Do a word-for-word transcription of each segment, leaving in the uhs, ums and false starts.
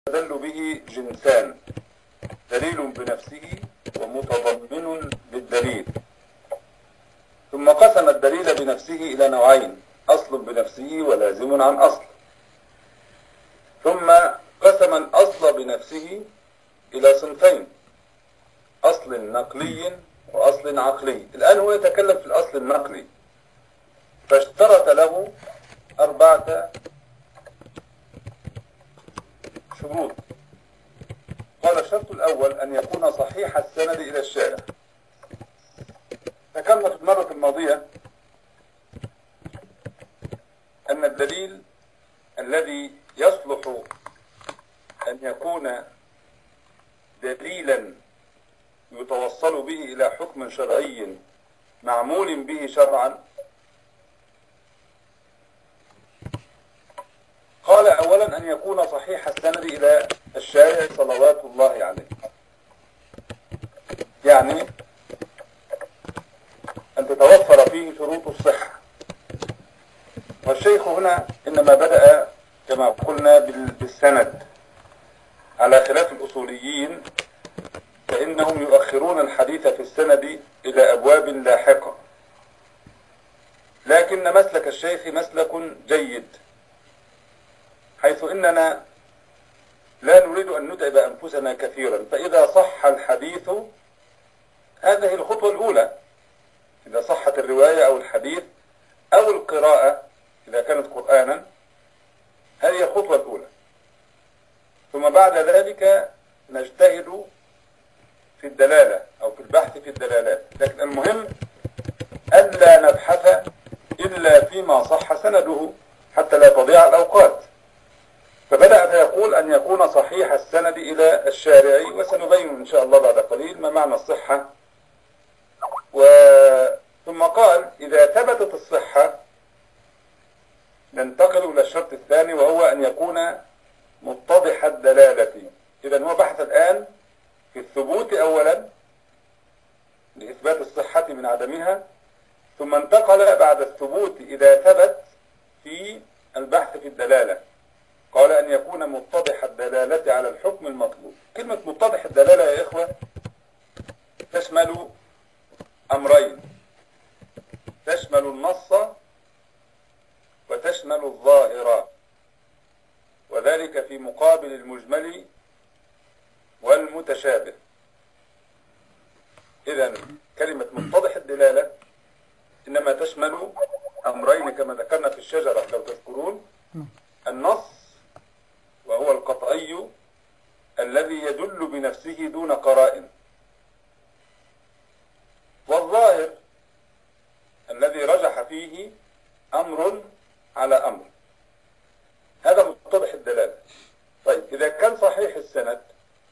يستدل به جنسان: دليل بنفسه ومتضمن للدليل. ثم قسم الدليل بنفسه إلى نوعين: أصل بنفسه ولازم عن أصل. ثم قسم الأصل بنفسه إلى صنفين: أصل نقلي وأصل عقلي. الآن هو يتكلم في الأصل النقلي، فاشترط له أربعة شروط. قال: الشرط الأول أن يكون صحيح السند إلى الشارع. ذكرنا في المرة الماضية أن الدليل الذي يصلح أن يكون دليلا يتوصل به إلى حكم شرعي معمول به شرعا، قال أولا أن يكون صحيح السند إلى الشارع صلوات الله عليه، يعني أن تتوفر فيه شروط الصحة. والشيخ هنا إنما بدأ كما قلنا بالسند، على خلاف الأصوليين فإنهم يؤخرون الحديث في السند إلى أبواب لاحقة، لكن مسلك الشيخ مسلك جيد، حيث إننا لا نريد أن نتعب أنفسنا كثيرا. فإذا صح الحديث هذه الخطوة الأولى، إذا صحت الرواية أو الحديث أو القراءة إذا كانت قرآنا، هذه الخطوة الأولى. ثم بعد ذلك نجتهد في الدلالة أو في البحث في الدلالات، لكن المهم ألا نبحث إلا فيما صح سنده حتى لا تضيع الأوقات. فبدأ فيقول أن يكون صحيح السند إلى الشارع، وسنبين إن شاء الله بعد قليل ما معنى الصحة. و... ثم قال: إذا ثبتت الصحة ننتقل إلى الشرط الثاني، وهو أن يكون متضح الدلالة. إذن هو بحث الآن في الثبوت أولا لإثبات الصحة من عدمها، ثم انتقل بعد الثبوت إذا ثبت في البحث في الدلالة. قال أن يكون متضح الدلالة على الحكم المطلوب. كلمة متضح الدلالة يا إخوة تشمل أمرين: تشمل النص وتشمل الظاهر، وذلك في مقابل المجمل والمتشابه. إذن كلمة متضح الدلالة إنما تشمل أمرين كما ذكرنا في الشجرة لو تذكرون: النص وهو القطعي الذي يدل بنفسه دون قرائن، والظاهر الذي رجح فيه أمر على أمر. هذا متضح الدلالة. طيب، إذا كان صحيح السند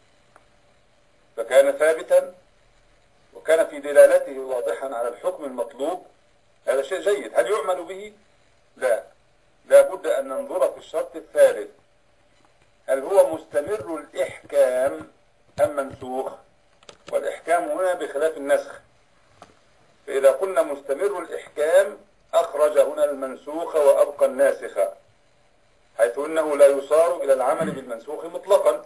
فكان ثابتا وكان في دلالته واضحا على الحكم المطلوب، هذا شيء جيد. هل يعمل به؟ لا، لا بد أن ننظر في الشرط الثالث: هل هو مستمر الإحكام أم منسوخ؟ والإحكام هنا بخلاف النسخ، فإذا قلنا مستمر الإحكام أخرج هنا المنسوخ وأبقى الناسخ، حيث أنه لا يصار إلى العمل بالمنسوخ مطلقا.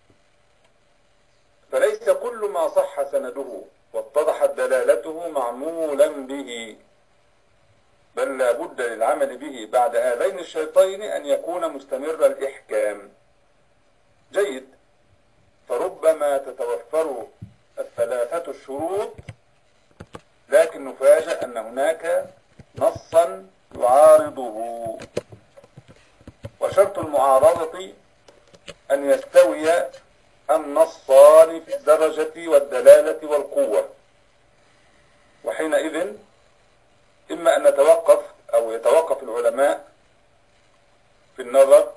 فليس كل ما صح سنده واتضحت دلالته معمولا به، بل لا بد للعمل به بعد هذين الشرطين أن يكون مستمر الإحكام. جيد. فربما تتوفر الثلاثة الشروط، لكن نفاجأ أن هناك نصا يعارضه. وشرط المعارضة أن يستوي النصان في الدرجة والدلالة والقوة، وحينئذ إما أن نتوقف أو يتوقف العلماء في النظر،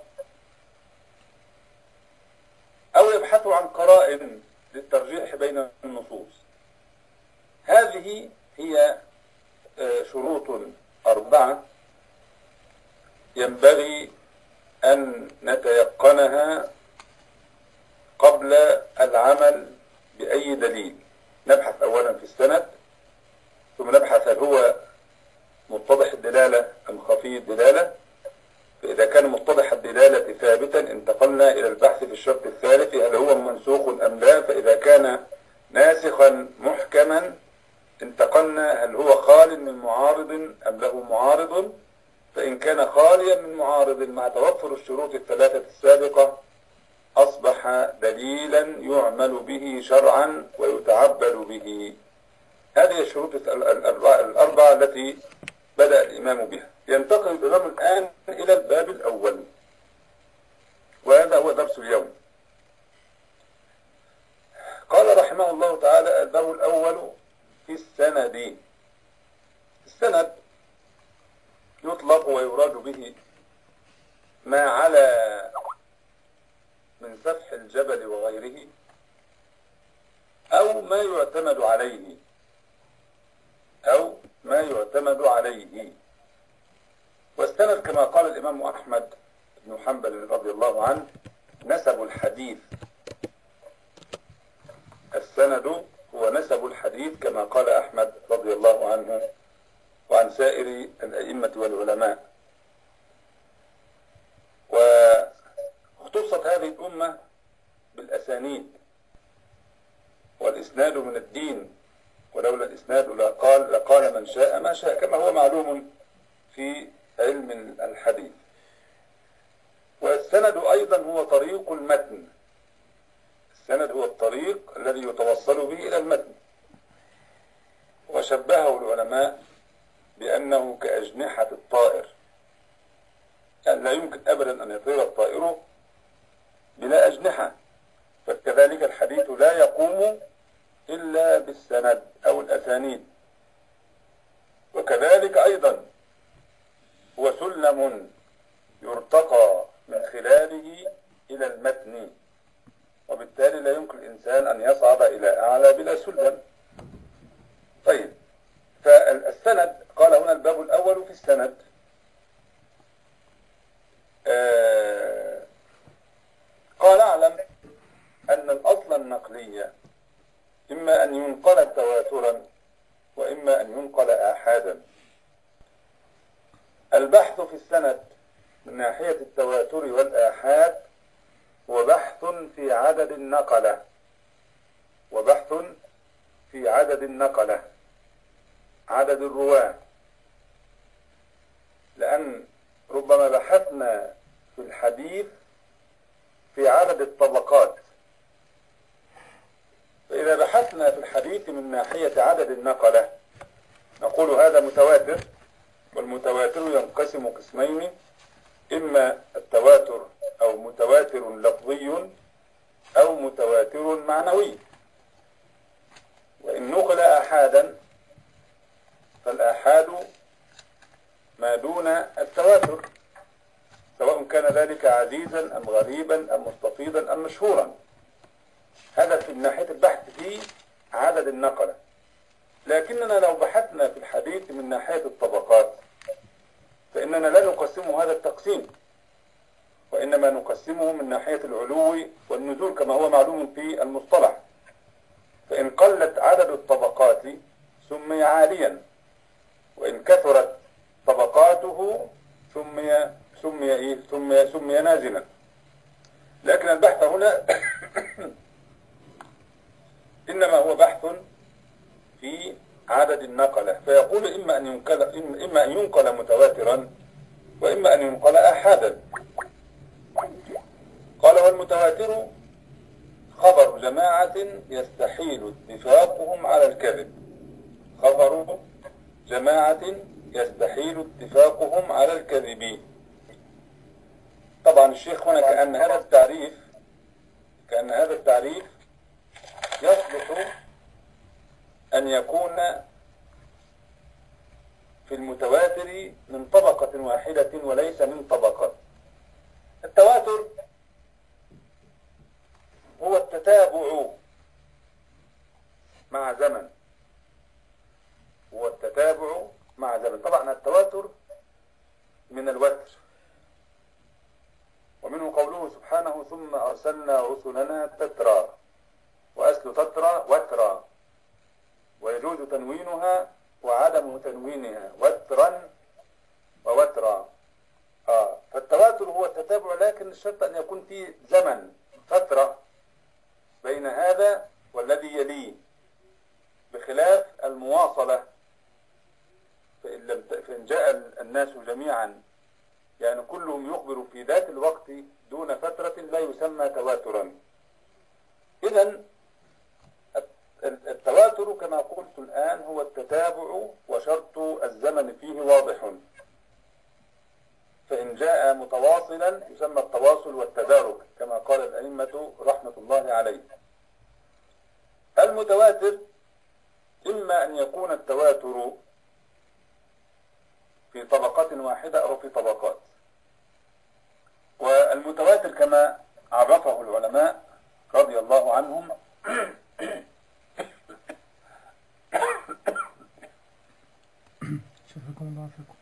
أو يبحثوا عن قرائن للترجيح بين النصوص. هذه هي شروط أربعة ينبغي أن نتيقنها قبل العمل بأي دليل. نبحث أولا في السند، ثم نبحث هل هو متضح الدلالة أم خفي الدلالة، فإذا كان متضح الدلالة ثابتا انتقلنا إلى البحث في الشرط الثالث هل هو منسوخ أم لا. فإذا كان ناسخا محكما انتقلنا هل هو خال من معارض أم له معارض. فإن كان خاليا من معارض مع توفر الشروط الثلاثة السابقة أصبح دليلا يعمل به شرعا ويتعبد به. هذه الشروط الأربعة التي بدأ الإمام بها. ينتقل الإمام الآن إلى الباب الأول، وهذا هو درس اليوم. قال رحمه الله تعالى: الباب الأول في السند. السند يطلق ويراد به ما على من سفح الجبل وغيره أو ما يعتمد عليه أو ما يعتمد عليه. والسند كما قال الإمام أحمد بن حنبل رضي الله عنه نسب الحديث. السند هو نسب الحديث كما قال أحمد رضي الله عنه وعن سائر الأئمة والعلماء. واختصت هذه الأمة بالأسانيد، والإسناد من الدين، ولولا الإسناد لقال, لقال من شاء ما شاء، كما هو معلوم في علم الحديث. والسند أيضا هو طريق المتن. السند هو الطريق الذي يتوصل به إلى المتن، وشبهه العلماء بأنه كأجنحة الطائر، يعني لا يمكن أبدا أن يطير الطائر بلا أجنحة. فكذلك الحديث لا يقوم إلا بالسند أو الأسانيد. وكذلك أيضا هو سلم يرتقى من خلاله إلى المتن، وبالتالي لا يمكن الإنسان أن يصعد إلى أعلى بلا سلم. طيب، فالسند قال هنا الباب الأول في السند. آه قال: اعلم أن الأصل النقلية إما أن ينقل تواترا وإما أن ينقل آحادا. البحث في السند من ناحية التواتر والآحاد هو بحث في عدد النقلة وبحث في عدد النقلة، عدد الرواة. لأن ربما بحثنا في الحديث في عدد الطبقات، فإذا بحثنا في الحديث من ناحية عدد النقلة نقول هذا متواتر. والمتواتر ينقسم قسمين: إما التواتر أو متواتر لفظي أو متواتر معنوي. وإن نقل آحادا فالآحاد ما دون التواتر، سواء كان ذلك عزيزا أم غريبا أم مستفيضا أم مشهورا. هذا في ناحية البحث في عدد النقلة. لكننا لو بحثنا في الحديث من ناحية الطبقات فإننا لا نقسمه هذا التقسيم، وإنما نقسمه من ناحية العلو والنزول كما هو معلوم في المصطلح. فإن قلت عدد الطبقات سمي عاليا، وإن كثرت طبقاته سمي سمي إيه؟ سمي سمي نازلا. لكن البحث هنا إنما هو بحث في عدد النقلة. فيقول إما أن ينقل إما أن ينقل متواترا وإما أن ينقل آحادا. قال: والمتواتر خبر جماعة يستحيل اتفاقهم على الكذب. خبر جماعة يستحيل اتفاقهم على الكذب. طبعا الشيخ هنا كأن هذا التعريف كأن هذا التعريف يصلح أن يكون في المتواتر من طبقة واحدة وليس من طبقات. التواتر هو التتابع مع زمن، هو التتابع مع زمن. طبعا التواتر من الوتر، ومنه قوله سبحانه: ثم أرسلنا رسلنا تترى. وأصل تترى وترى، ويجوز تنوينها وعدم تنوينها، وترا ووترا. آه فالتواتر هو التتابع، لكن الشرط أن يكون فيه زمن، فترة بين هذا والذي يليه، بخلاف المواصلة. فإن, لم فإن جاء الناس جميعا يعني كلهم يخبر في ذات الوقت دون فترة لا يسمى تواترا. إذن التواتر كما قلت الآن هو التتابع، وشرط الزمن فيه واضح. فإن جاء متواصلا يسمى التواصل والتدارك كما قال الأئمة رحمة الله عليه. المتواتر إما أن يكون التواتر في طبقات واحدة أو في طبقات. والمتواتر كما عرفه العلماء رضي الله عنهم شفاكم الله عافاكم.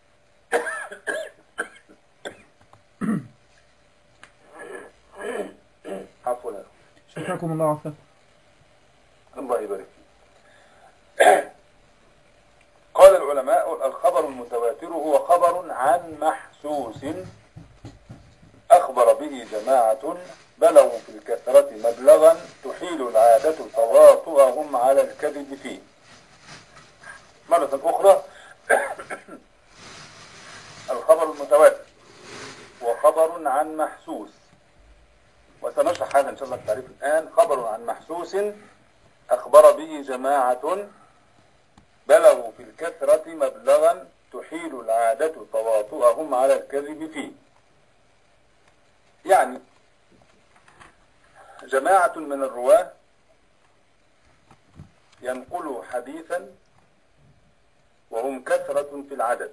عفوا. شفاكم الله عافاكم. الله يبارك فيك. قال العلماء: الخبر المتواتر هو خبر عن محسوس أخبر به جماعة بلغوا في الكثرة مبلغا تحيل العادة تواطؤهم على الكذب فيه. مرة أخرى، الخبر المتواتر هو خبر عن محسوس، وسنشرح هذا إن شاء الله التعريف الآن. خبر عن محسوس أخبر به جماعة بلغوا في الكثرة مبلغا تحيل العادة تواطؤهم على الكذب فيه. يعني جماعة من الرواة ينقلوا حديثا وهم كثرة في العدد،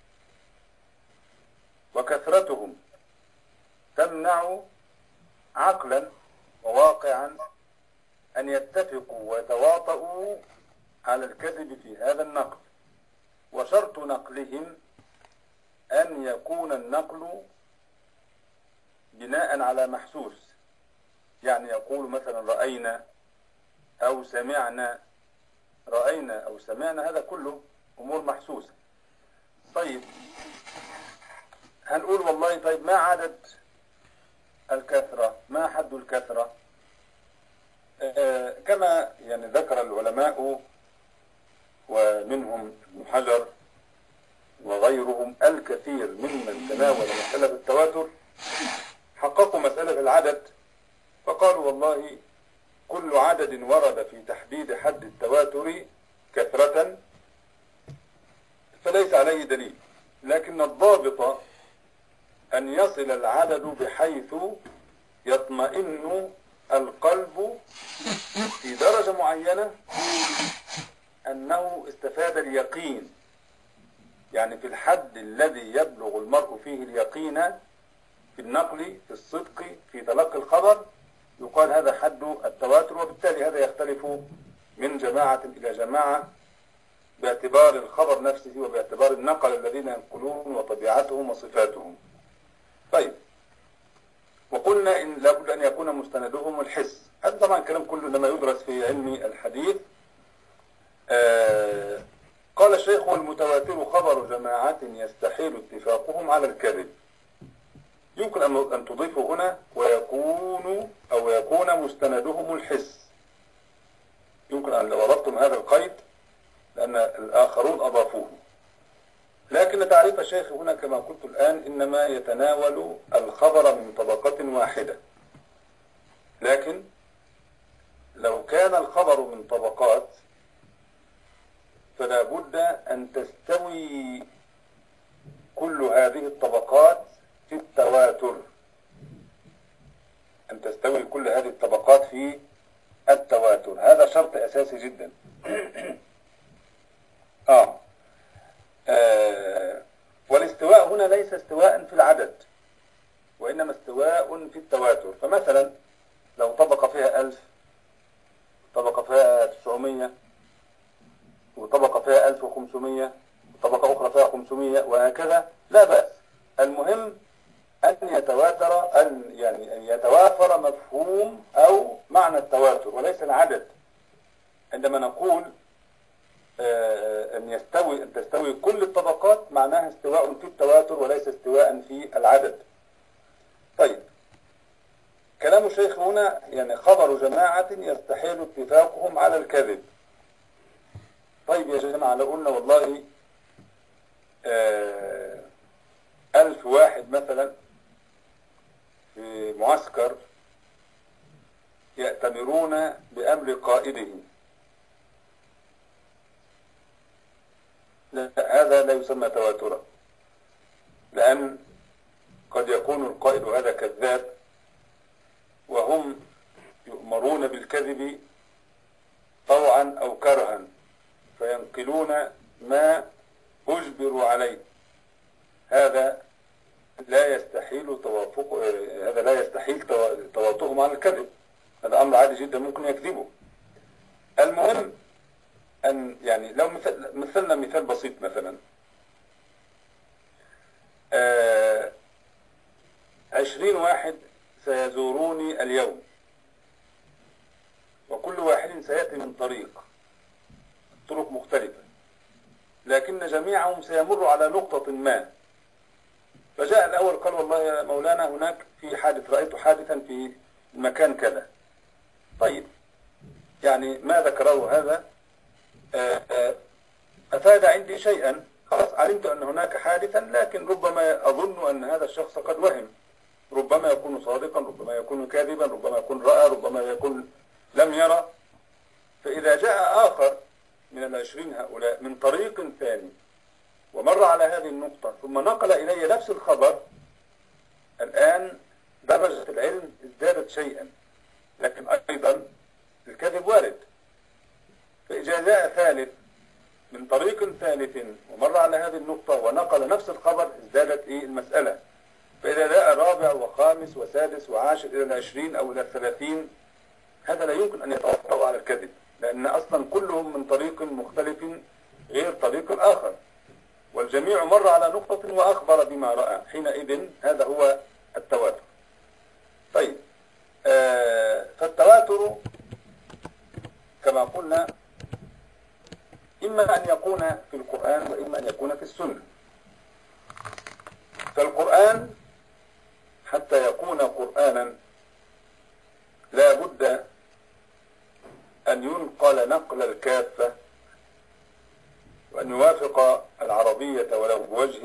وكثرتهم تمنع عقلا وواقعا أن يتفقوا ويتواطؤوا على الكذب في هذا النقل. وشرط نقلهم أن يكون النقل بناء على محسوس، يعني يقول مثلا رأينا أو سمعنا. رأينا أو سمعنا هذا كله أمور محسوسة. طيب هنقول والله طيب ما عدد الكثرة؟ ما حد الكثرة؟ آه كما يعني ذكر العلماء ومنهم ابن حجر وغيرهم الكثير ممن تناول مسألة التواتر حققوا مسألة العدد، فقالوا والله كل عدد ورد في تحديد حد التواتر كثرة فليس عليه دليل، لكن الضابط أن يصل العدد بحيث يطمئن القلب في درجة معينة أنه استفاد اليقين، يعني في الحد الذي يبلغ المرء فيه اليقين في النقل، في الصدق، في تلقي الخبر، يقال هذا حد التواتر. وبالتالي هذا يختلف من جماعة إلى جماعة باعتبار الخبر نفسه وباعتبار النقل الذين ينقلون وطبيعتهم وصفاتهم. طيب، وقلنا إن لابد أن يكون مستندهم الحس. هذا طبعا كلام كله لما يدرس في علم الحديث. آه قال الشيخ: والمتواتر خبر جماعة يستحيل اتفاقهم على الكذب. يمكن أن تضيفوا هنا ويكون أو يكون مستندهم الحس. يمكن أن لو ربطتم هذا القيد لأن الآخرون أضافوه، لكن تعريف الشيخ هنا كما قلت الآن إنما يتناول الخبر من طبقة واحدة. لكن لو كان الخبر من طبقات فلا بد أن تستوي كل هذه الطبقات في التواتر، أن تستوي كل هذه الطبقات في التواتر. هذا شرط أساسي جدا. آه. آه. والاستواء هنا ليس استواء في العدد، وإنما استواء في التواتر. فمثلا لو طبقة فيها ألف، طبقة فيها تسعمية، وطبقة فيها ألف وخمسمية، وطبقة أخرى فيها خمسمية، وهكذا، لا بأس. المهم أن يتواتر، أن يعني أن يتوافر مفهوم أو معنى التواتر وليس العدد. عندما نقول أن يستوي أن تستوي كل الطبقات معناها استواء في التواتر وليس استواء في العدد. طيب، كلام الشيخ هنا يعني خبر جماعة يستحيل اتفاقهم على الكذب. طيب يا جماعة، لو قلنا والله آه ألف واحد مثلا في معسكر يأتمرون بأمر قائدهم، لا، هذا لا يسمى تواترا، لأن قد يكون القائد هذا كذاب وهم يؤمرون بالكذب طوعا أو كرها فينقلون ما أجبروا عليه. هذا لا يستحيل توافق هذا لا يستحيل تواطؤهم على الكذب، هذا أمر عادي جدا ممكن يكذبوا. المهم أن يعني لو مثل مثلنا مثال بسيط، مثلا آه عشرين واحد سيزوروني اليوم، وكل واحد سيأتي من طريق طرق مختلفة، لكن جميعهم سيمر على نقطة ما. فجاء الأول قال والله يا مولانا هناك في حادث، رأيت حادثا في المكان كذا. طيب، يعني ما ذكره هذا أفاد عندي شيئا، خلاص علمت أن هناك حادثا، لكن ربما أظن أن هذا الشخص قد وهم، ربما يكون صادقا، ربما يكون كاذبا، ربما يكون رأى، ربما يكون لم يرى. فإذا جاء آخر من العشرين هؤلاء من طريق ثاني ومر على هذه النقطة ثم نقل إلي نفس الخبر، الآن درجة العلم ازدادت شيئا، لكن أيضا الكذب وارد. فإذا جاء ثالث من طريق ثالث ومر على هذه النقطة ونقل نفس الخبر ازدادت إيه المسألة. فإذا جاء رابع وخامس وسادس وعاشر إلى العشرين أو إلى الثلاثين، هذا لا يمكن أن يتوقعوا على الكذب، لأن أصلا كلهم من طريق مختلف غير طريق الآخر، والجميع مر على نقطة وأخبر بما رأى. حينئذ هذا هو التواتر. طيب، آه فالتواتر كما قلنا إما أن يكون في القرآن وإما أن يكون في السنة. فالقرآن حتى يكون قرآنا لا بد أن ينقل نقل الكافة، وأن يوافق العربية ولو بوجه،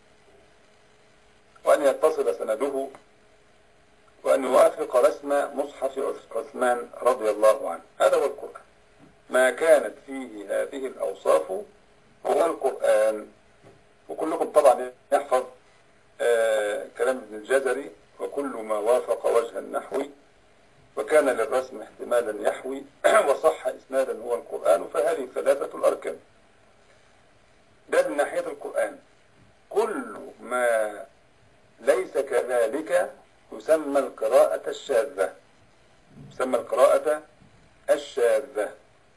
وأن يتصل سنده، وأن يوافق رسم مصحف عثمان رضي الله عنه. هذا هو القرآن. ما كانت فيه هذه الأوصاف هو القرآن. وكلكم طبعا يحفظ آه كلام ابن الجزري: وكل ما وافق وجه النحو وكان للرسم احتمالا يحوي وصح إسنادا هو القرآن. فهذه ثلاثة الأركان. ده من ناحية القرآن. كل ما ليس كذلك يسمى القراءة الشاذة، يسمى القراءة الشاذة.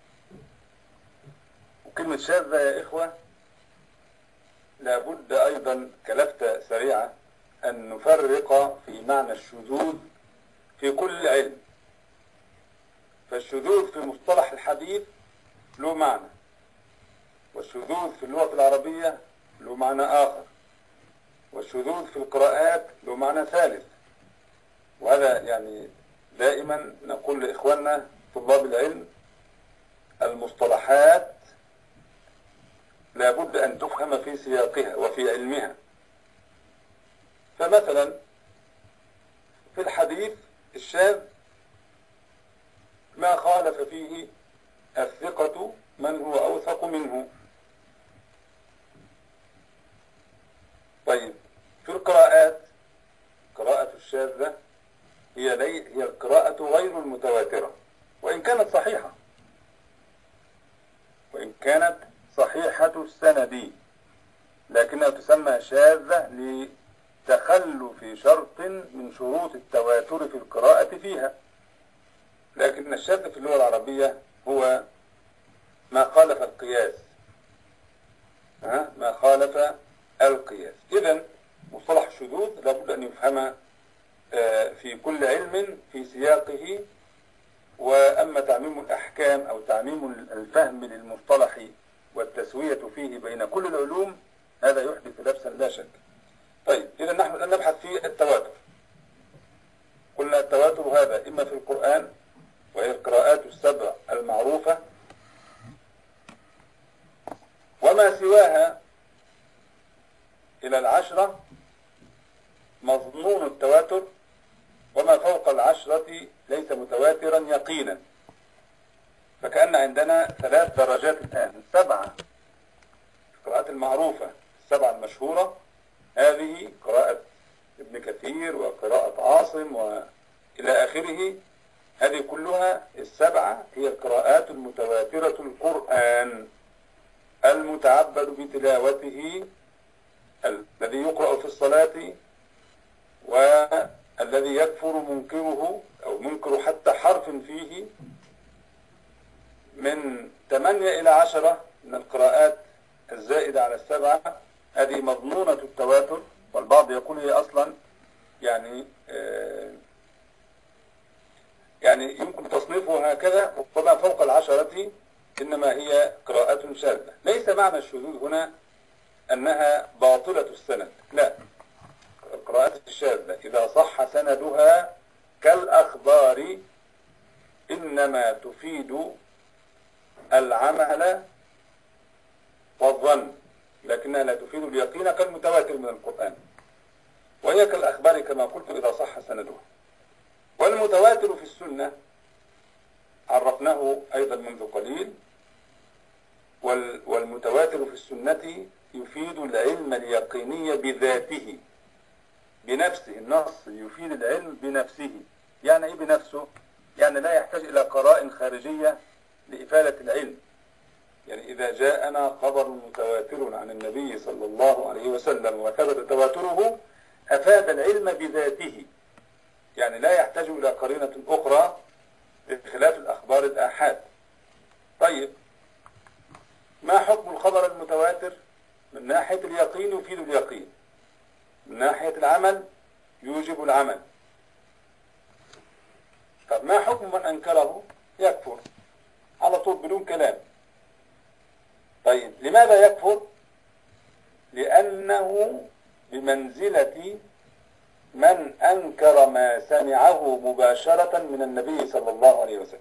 وكلمة شاذة يا إخوة لابد أيضا كلفتة سريعة أن نفرق في معنى الشذوذ في كل علم. فالشذوذ في مصطلح الحديث له معنى، والشذوذ في اللغة العربية له معنى آخر، والشذوذ في القراءات له معنى ثالث. وهذا يعني دائما نقول لإخواننا طلاب العلم: المصطلحات لابد أن تفهم في سياقها وفي علمها. فمثلا في الحديث الشاذ ما خالف فيه الثقة من هو أوثق منه. طيب، في القراءات قراءة الشاذة هي لي هي القراءة غير المتواترة، وإن كانت صحيحة، وإن كانت صحيحة السند، لكنها تسمى شاذة لتخلف شرط من شروط التواتر في القراءة فيها. لكن الشاذ في اللغة العربية هو ما خالف القياس، ها؟ ما خالف القياس. إذن مصطلح الشذوذ لابد أن يفهم في كل علم في سياقه. وأما تعميم الأحكام أو تعميم الفهم للمصطلح والتسوية فيه بين كل العلوم هذا يحدث لبسا لا شك. طيب إذا نحن الآن نبحث في التواتر. قلنا التواتر هذا إما في القرآن وهي القراءات السبع المعروفة، وما سواها إلى العشرة مظنون التواتر، وما فوق العشرة ليس متواترا يقينا. فكأن عندنا ثلاث درجات الآن، سبعة القراءات المعروفة السبعة المشهورة، هذه قراءة ابن كثير وقراءة عاصم وإلى آخره، هذه كلها السبعة هي القراءات المتواترة القرآن المتعبد بتلاوته، الذي يقرأ في الصلاة والذي يكفر منكره أو منكر حتى حرف فيه، من ثمانية إلى عشرة من القراءات الزائدة على السبعة، هذه مضمونة التواتر. والبعض يقول هي أصلا يعني آه يعني يمكن تصنيفها هكذا، وما فوق العشرة إنما هي قراءة شاذة. ليس معنى الشذوذ هنا أنها باطلة السند، لا، القراءات الشاذة إذا صح سندها كالأخبار إنما تفيد العمل والظن، لكنها لا تفيد اليقين كالمتواتر من القرآن، وهي كالأخبار كما قلت إذا صح سندها. والمتواتر في السنة عرفناه أيضا منذ قليل، والمتواتر في السنة يفيد العلم اليقيني بذاته بنفسه. النص يفيد العلم بنفسه. يعني إيه بنفسه؟ يعني لا يحتاج إلى قراء خارجية لإفادة العلم. يعني إذا جاءنا خبر متواتر عن النبي صلى الله عليه وسلم وثبت تواتره أفاد العلم بذاته، يعني لا يحتاج إلى قرينة أخرى بخلاف الأخبار الآحاد. طيب، ما حكم الخبر المتواتر؟ من ناحية اليقين يفيد اليقين، من ناحية العمل يوجب العمل. طب ما حكم من أنكره؟ يكفر على طول بدون كلام. طيب، لماذا يكفر؟ لأنه بمنزلة من أنكر ما سمعه مباشرة من النبي صلى الله عليه وسلم.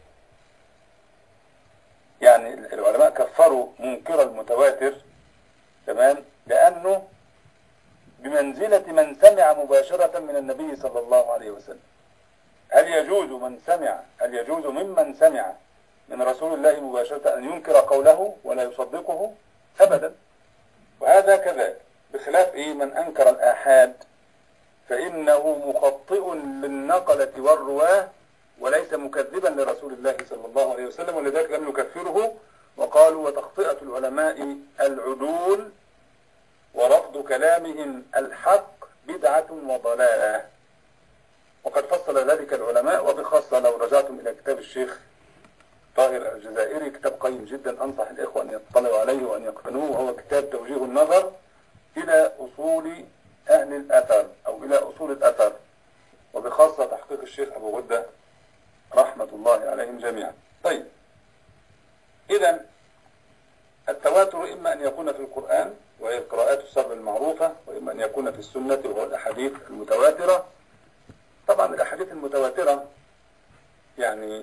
يعني العلماء كفروا منكر المتواتر، تمام، لأنه بمنزلة من سمع مباشرة من النبي صلى الله عليه وسلم. هل يجوز من سمع هل يجوز ممن سمع من رسول الله مباشرة أن ينكر قوله ولا يصدقه؟ أبدا. وهذا كذلك، بخلاف إيه من أنكر الآحاد فإنه مخطئ للنقلة والرواه وليس مكذبا لرسول الله صلى الله عليه وسلم، ولذلك لم يكفره. وقالوا وتخطئة العلماء العدول ورفض كلامهم الحق بدعة وضلالة. وقد فصل ذلك العلماء، وبخاصة لو رجعتم إلى كتاب الشيخ طاهر الجزائري، كتاب قيم جدا أنصح الإخوة أن يطلعوا عليه وأن يقتنوه، وهو كتاب توجيه النظر إلى أصول أهل الأثر أو إلى أصول الأثر، وبخاصة تحقيق الشيخ أبو غدة رحمة الله عليهم جميعا. طيب، إذن التواتر إما أن يكون في القرآن وهي القراءات السبع المعروفة، وإما أن يكون في السنة وهو الأحاديث المتواترة. طبعا الأحاديث المتواترة يعني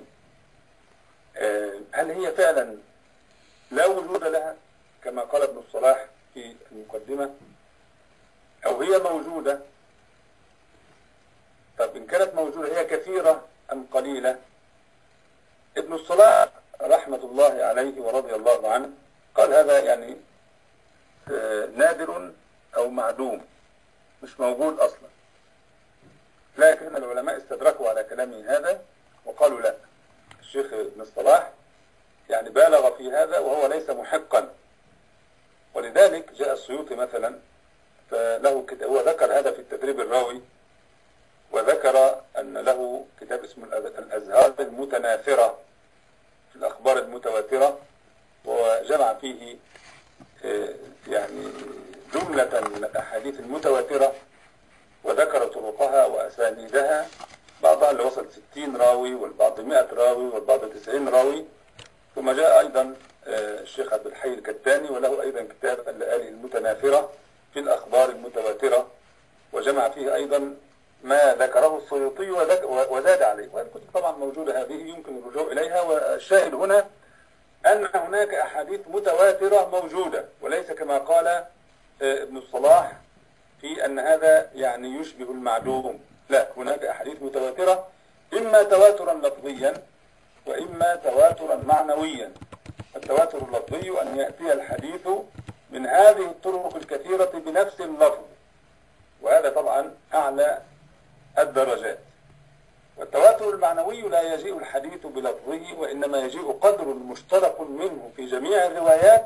هل هي فعلا لا وجود لها كما قال ابن الصلاح في المقدمة، أو هي موجودة؟ طب إن كانت موجودة هي كثيرة أم قليلة؟ ابن الصلاح رحمة الله عليه ورضي الله عنه قال هذا يعني نادر أو معدوم، مش موجود أصلا. لكن العلماء استدركوا على كلامه هذا وقالوا لا، الشيخ ابن الصلاح يعني بالغ في هذا وهو ليس محقا. ولذلك جاء السيوطي مثلا فله كتاب، هو ذكر هذا في التدريب الراوي، وذكر أن له كتاب اسمه الأزهار المتناثرة في الأخبار المتواترة، وجمع فيه يعني جملة من الأحاديث المتواترة وذكر طرقها وأسانيدها، بعضها اللي وصل ستين راوي والبعض مئة راوي والبعض تسعين راوي. ثم جاء أيضا الشيخ عبد الحي الكتاني، وله أيضا كتاب اللآلئ المتناثرة في الأخبار المتواترة، وجمع فيه أيضا ما ذكره السيوطي وزاد عليه، والكتب طبعا موجودة هذه يمكن الرجوع إليها. والشاهد هنا أن هناك أحاديث متواترة موجودة، وليس كما قال ابن الصلاح في أن هذا يعني يشبه المعدوم، لا، هناك أحاديث متواترة إما تواترا لفظيا وإما تواترا معنويا. التواتر اللفظي أن يأتي الحديث من هذه الطرق الكثيرة بنفس اللفظ، وهذا طبعا أعلى الدرجات. والتواتر المعنوي لا يجيء الحديث بلفظه، وإنما يجيء قدر مشترك منه في جميع الروايات.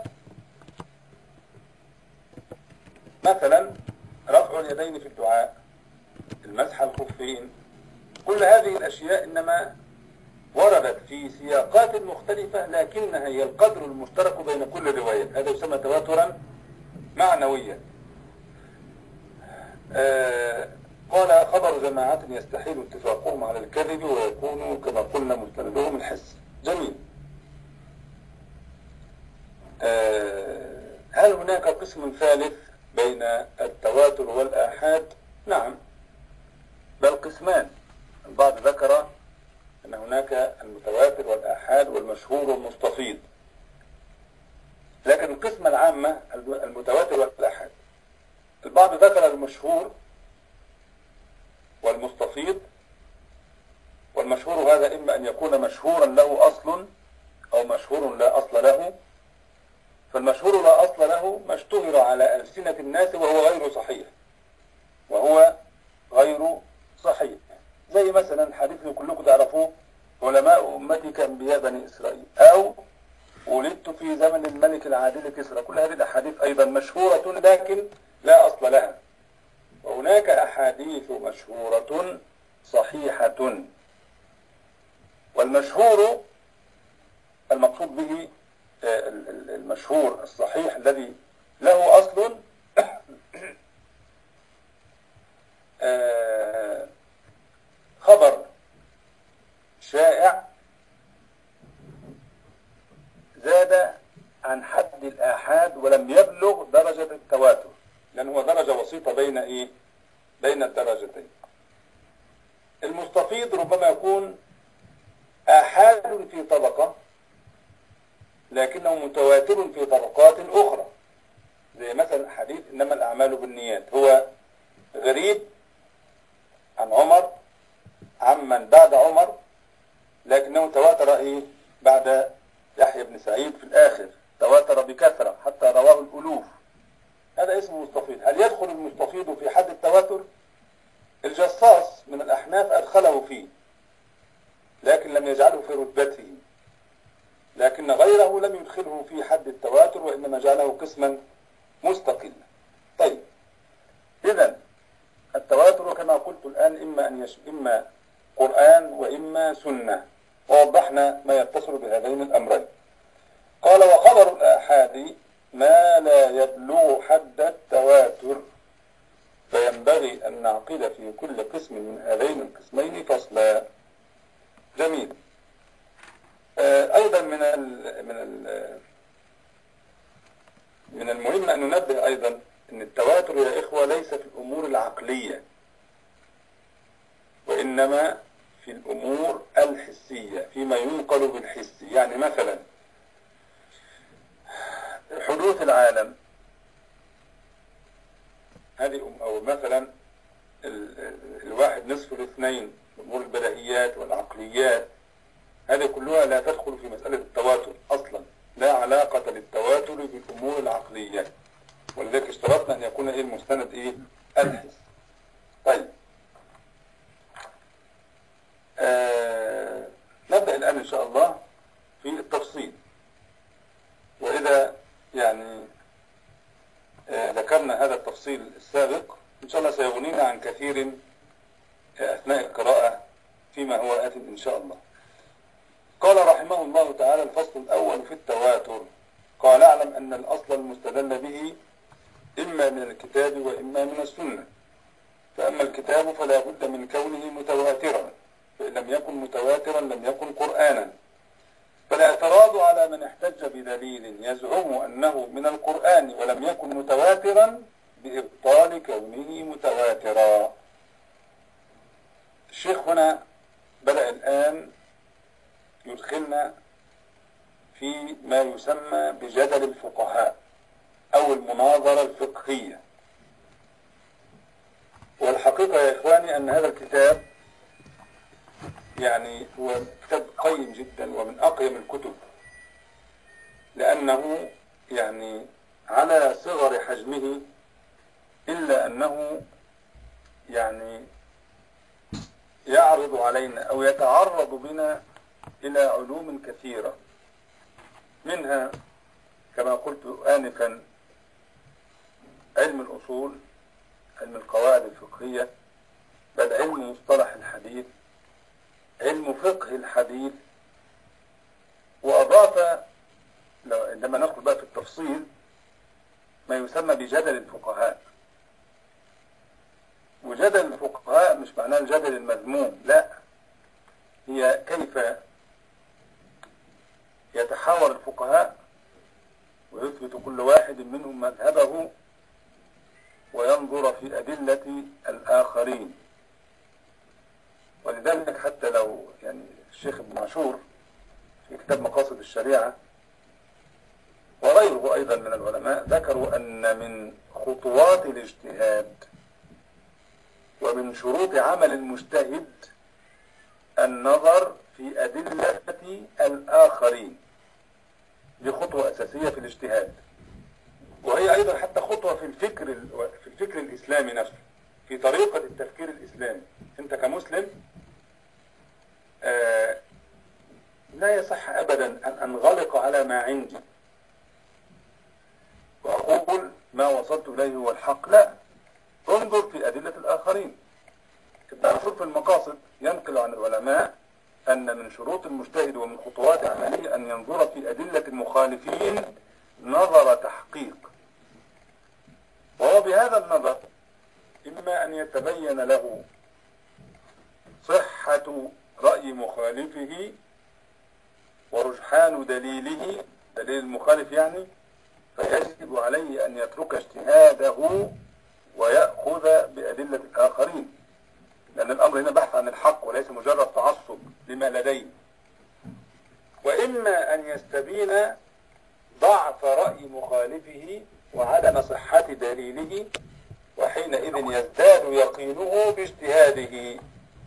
مثلا رفع اليدين في الدعاء، المسح الخفين، كل هذه الأشياء إنما وردت في سياقات مختلفة، لكنها هي القدر المشترك بين كل الروايات، هذا يسمى تواترا معنويا. آه قال خبر جماعة يستحيل اتفاقهم على الكذب ويكون كما قلنا مستندهم الحس. جميل. آه هل هناك قسم ثالث بين التواتر والآحاد؟ نعم، بل قسمان. البعض ذكر أن هناك المتواتر والآحاد والمشهور والمستفيض، لكن القسمة العامة المتواتر والآحاد. البعض ذكر المشهور والمستفيض، والمشهور هذا إما أن يكون مشهورا له أصل أو مشهور لا أصل له. فالمشهور لا أصل له ما اشتهر على ألسنة الناس وهو غير صحيح، وهو غير صحيح، زي مثلا حديث كلكم تعرفوه، علماء أمتي كأنبياء بني إسرائيل، أو ولدت في زمن الملك العادل كسرى. كل هذه الأحاديث أيضا مشهورة لكن لا أصل لها. وهناك أحاديث مشهورة صحيحة، والمشهور المقصود به المشهور الصحيح الذي له أصل خبر شائع زاد عن حد الآحاد ولم يبلغ درجة التواتر، لأنه هو درجة وسيطة بين إيه؟ بين الدرجتين. المستفيض ربما يكون آحاد في طبقة لكنه متواتر في طبقات أخرى، زي مثلا حديث إنما الأعمال بالنيات، هو غريب عن عمر عمن بعد عمر، لكنه تواتر إيه؟ بعد يحيى بن سعيد في الآخر، تواتر بكثرة حتى رواه الألوف. هذا اسمه مستفيض. هل يدخل المستفيض في حد التواتر؟ الجصاص من الأحناف أدخله فيه لكن لم يجعله في رتبته، لكن غيره لم يدخله في حد التواتر وإنما جعله قسما مستقلا. طيب، إذن التواتر كما قلت الآن إما أن يش... إما قرآن وإما سنة، ووضحنا ما يتصل بهذين الأمرين. قال وخبر الآحاد ما لا يبلغ حد التواتر، فينبغي أن نعقد في كل قسم من هذين القسمين فصلا. جميل. آه أيضا من ال من ال من المهم أن ننبه أيضا أن التواتر يا إخوة ليس في الأمور العقلية، وإنما في الأمور الحسية، فيما ينقل بالحس. يعني مثلا حدوث العالم هذه، أو مثلا الواحد نصف الاثنين، أمور البديهيات والعقليات، هذه كلها لا تدخل في مسألة التواتر أصلا، لا علاقة للتواتر بالأمور العقلية، ولذلك اشترطنا أن يكون إيه المستند إيه الحس. طيب، آه نبدأ الآن إن شاء الله في التفصيل. وإذا يعني آه ذكرنا هذا التفصيل السابق إن شاء الله سيغنينا عن كثير آه أثناء القراءة فيما هو آت إن شاء الله. قال رحمه الله تعالى: الفصل الأول في التواتر. قال: اعلم أن الأصل المستدل به إما من الكتاب وإما من السنة، فأما الكتاب فلا بد من كونه متواترا، فإن لم يكن متواترا لم يكن قرآنا، فالاعتراض على من احتج بدليل يزعم أنه من القرآن ولم يكن متواترا بإبطال كونه متواترا. الشيخ هنا بدأ الآن يدخلنا في ما يسمى بجدل الفقهاء أو المناظرة الفقهية. والحقيقة يا إخواني أن هذا الكتاب يعني هو كتاب قيم جدا ومن أقيم الكتب، لأنه يعني على صغر حجمه إلا أنه يعني يعرض علينا أو يتعرض بنا إلى علوم كثيرة، منها كما قلت آنفا علم الأصول، علم القواعد الفقهية، بل علم مصطلح الحديث، علم فقه الحديث. وأضاف عندما ندخل بقى في التفصيل ما يسمى بجدل الفقهاء. وجدل الفقهاء مش معناه الجدل المذموم، لا، هي كيف يتحاور الفقهاء ويثبت كل واحد منهم مذهبه وينظر في أدلة الآخرين. ولذلك حتى لو يعني الشيخ ابن عاشور في كتاب مقاصد الشريعة وغيره أيضا من العلماء ذكروا أن من خطوات الاجتهاد ومن شروط عمل المجتهد النظر في أدلة الآخرين. دي خطوة أساسية في الاجتهاد، وهي أيضا حتى خطوة في الفكر في الفكر الإسلامي نفسه، في طريقة التفكير الإسلامي. أنت كمسلم آه لا يصح أبدا أن أنغلق على ما عندي وأقول ما وصلت إليه هو الحق، لا، انظر في أدلة الآخرين. التأثر في المقاصد ينقل عن العلماء أن من شروط المجتهد ومن خطوات عمله أن ينظر في أدلة المخالفين نظر تحقيق، وهو بهذا النظر إما أن يتبين له صحة رأي مخالفه ورجحان دليله، دليل المخالف يعني، فيجب عليه أن يترك اجتهاده ويأخذ بأدلة الآخرين، لأن الأمر هنا بحث عن الحق وليس مجرد تعصب لما لديه. وإما أن يستبين ضعف رأي مخالفه وعدم صحة دليله، وحينئذ يزداد يقينه باجتهاده.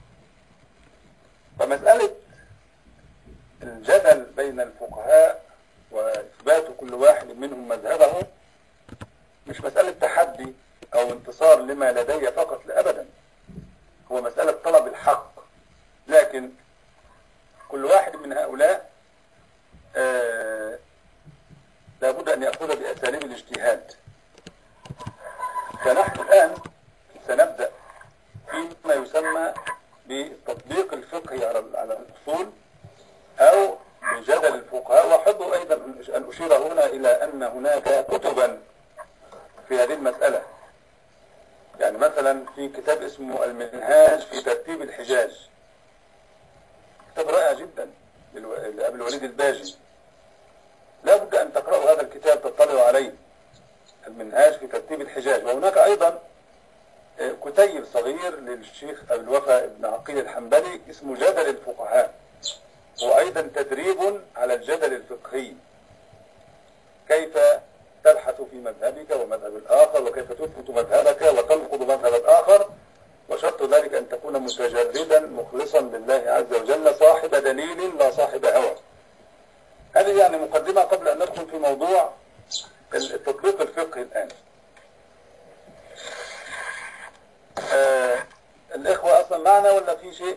فمسألة الجدل بين الفقهاء وإثبات كل واحد منهم مذهبه مش مسألة تحدي أو انتصار لما لدي فقط، لا أبدا، هو مسألة طلب الحق. لكن كل واحد من هؤلاء آه لابد أن يأخذ بأساليب الاجتهاد. فنحن الآن سنبدأ فيما يسمى بتطبيق الفقه على الأصول أو بجدل الفقهاء. وأحب أيضا أن أشير هنا إلى أن هناك كتبا في هذه المسألة. يعني مثلا في كتاب اسمه المنهاج في ترتيب الحجاج، كتاب رائع جدا لأبي الوليد الباجي، لا بد أن تقرأوا هذا الكتاب تطلعوا عليه، المنهاج في ترتيب الحجاج. وهناك أيضا كتيب صغير للشيخ أبي الوفا ابن عقيل الحنبلي اسمه جدل الفقهاء، وأيضا تدريب على الجدل الفقهي، كيف تبحث في مذهبك ومذهب الآخر، وكيف تثبت مذهبك وتنقض مذهب الآخر، وشرط ذلك أن تكون متجردا مخلصا لله عز وجل صاحب دليل لا صاحب هوى. هذه يعني مقدمة قبل أن ندخل في موضوع التطبيق الفقهي الآن. آه الإخوة أصلا معنا ولا في شيء؟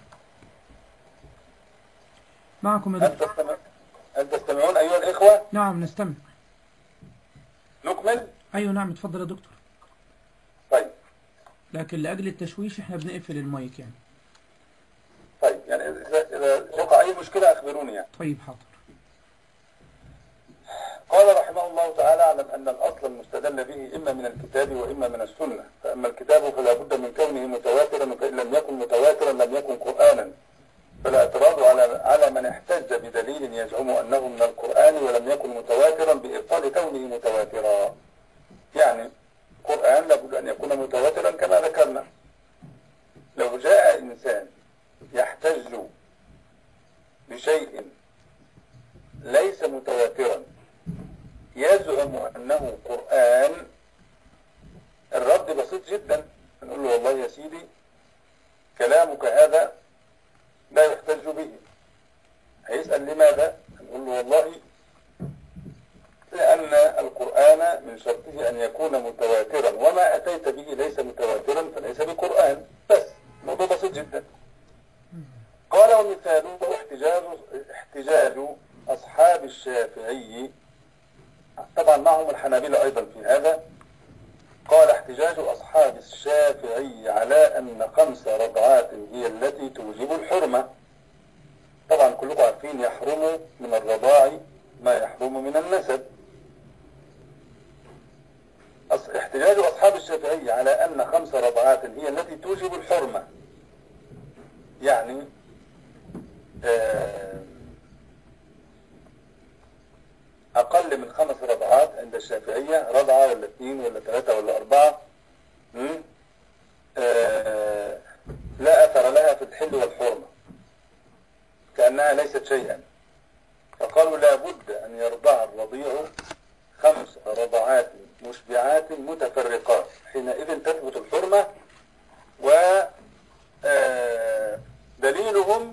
معكم يا دكتور. هل تستمعون أيها الإخوة؟ نعم نستمع. نكمل؟ أيوة نعم، اتفضل يا دكتور. طيب. لكن لأجل التشويش احنا بنقفل المايك يعني. طيب، يعني إذا وقع أي مشكلة أخبروني يعني. طيب حاضر. قال رحمه الله تعالى: اعلم أن الأصل المستدل به إما من الكتاب وإما من السنة، فأما الكتاب فلا بد من كونه متواترا، فإن لم يكن متواترا لم يكن قرآنا، فلا اعتراض على على من احتج بدليل يزعموا أنه من القرآن ولم يكن متواترا بإبطال كونه متواترا. يعني القرآن لابد أن يكون متواترا كما ذكرنا. لو جاء إنسان يحتج بشيء ليس متواترا يزعم أنه قرآن، الرد بسيط جدا، نقول له والله يا سيدي كلامك هذا لا يحتج به. هيسأل لماذا؟ نقول له والله لأن القرآن من شرطه أن يكون متواترا، وما أتيت به ليس متواترا فليس بقرآن. بس موضوع بسيط جدا. قال ومثاله احتجاج احتجاج أصحاب الشافعي، طبعا معهم الحنابلة أيضا في هذا. قال احتجاج أصحاب الشافعي على أن خمس رضعات هي التي توجب الحرمة. طبعا كلكم عارفين يحرم من الرضاع ما يحرم من النسب. احتجاج أصحاب الشافعي على أن خمس رضعات هي التي توجب الحرمة، يعني أقل من خمس رضعات عند الشافعية، رضعة ولا اثنين ولا ثلاثة ولا أربعة، لا أثر لها في الحل والحرمة، كأنها ليست شيئا. فقالوا لا بد أن يرضع الرضيع خمس رضعات مشبعات متفرقات، حينئذ تثبت الحرمة. ودليلهم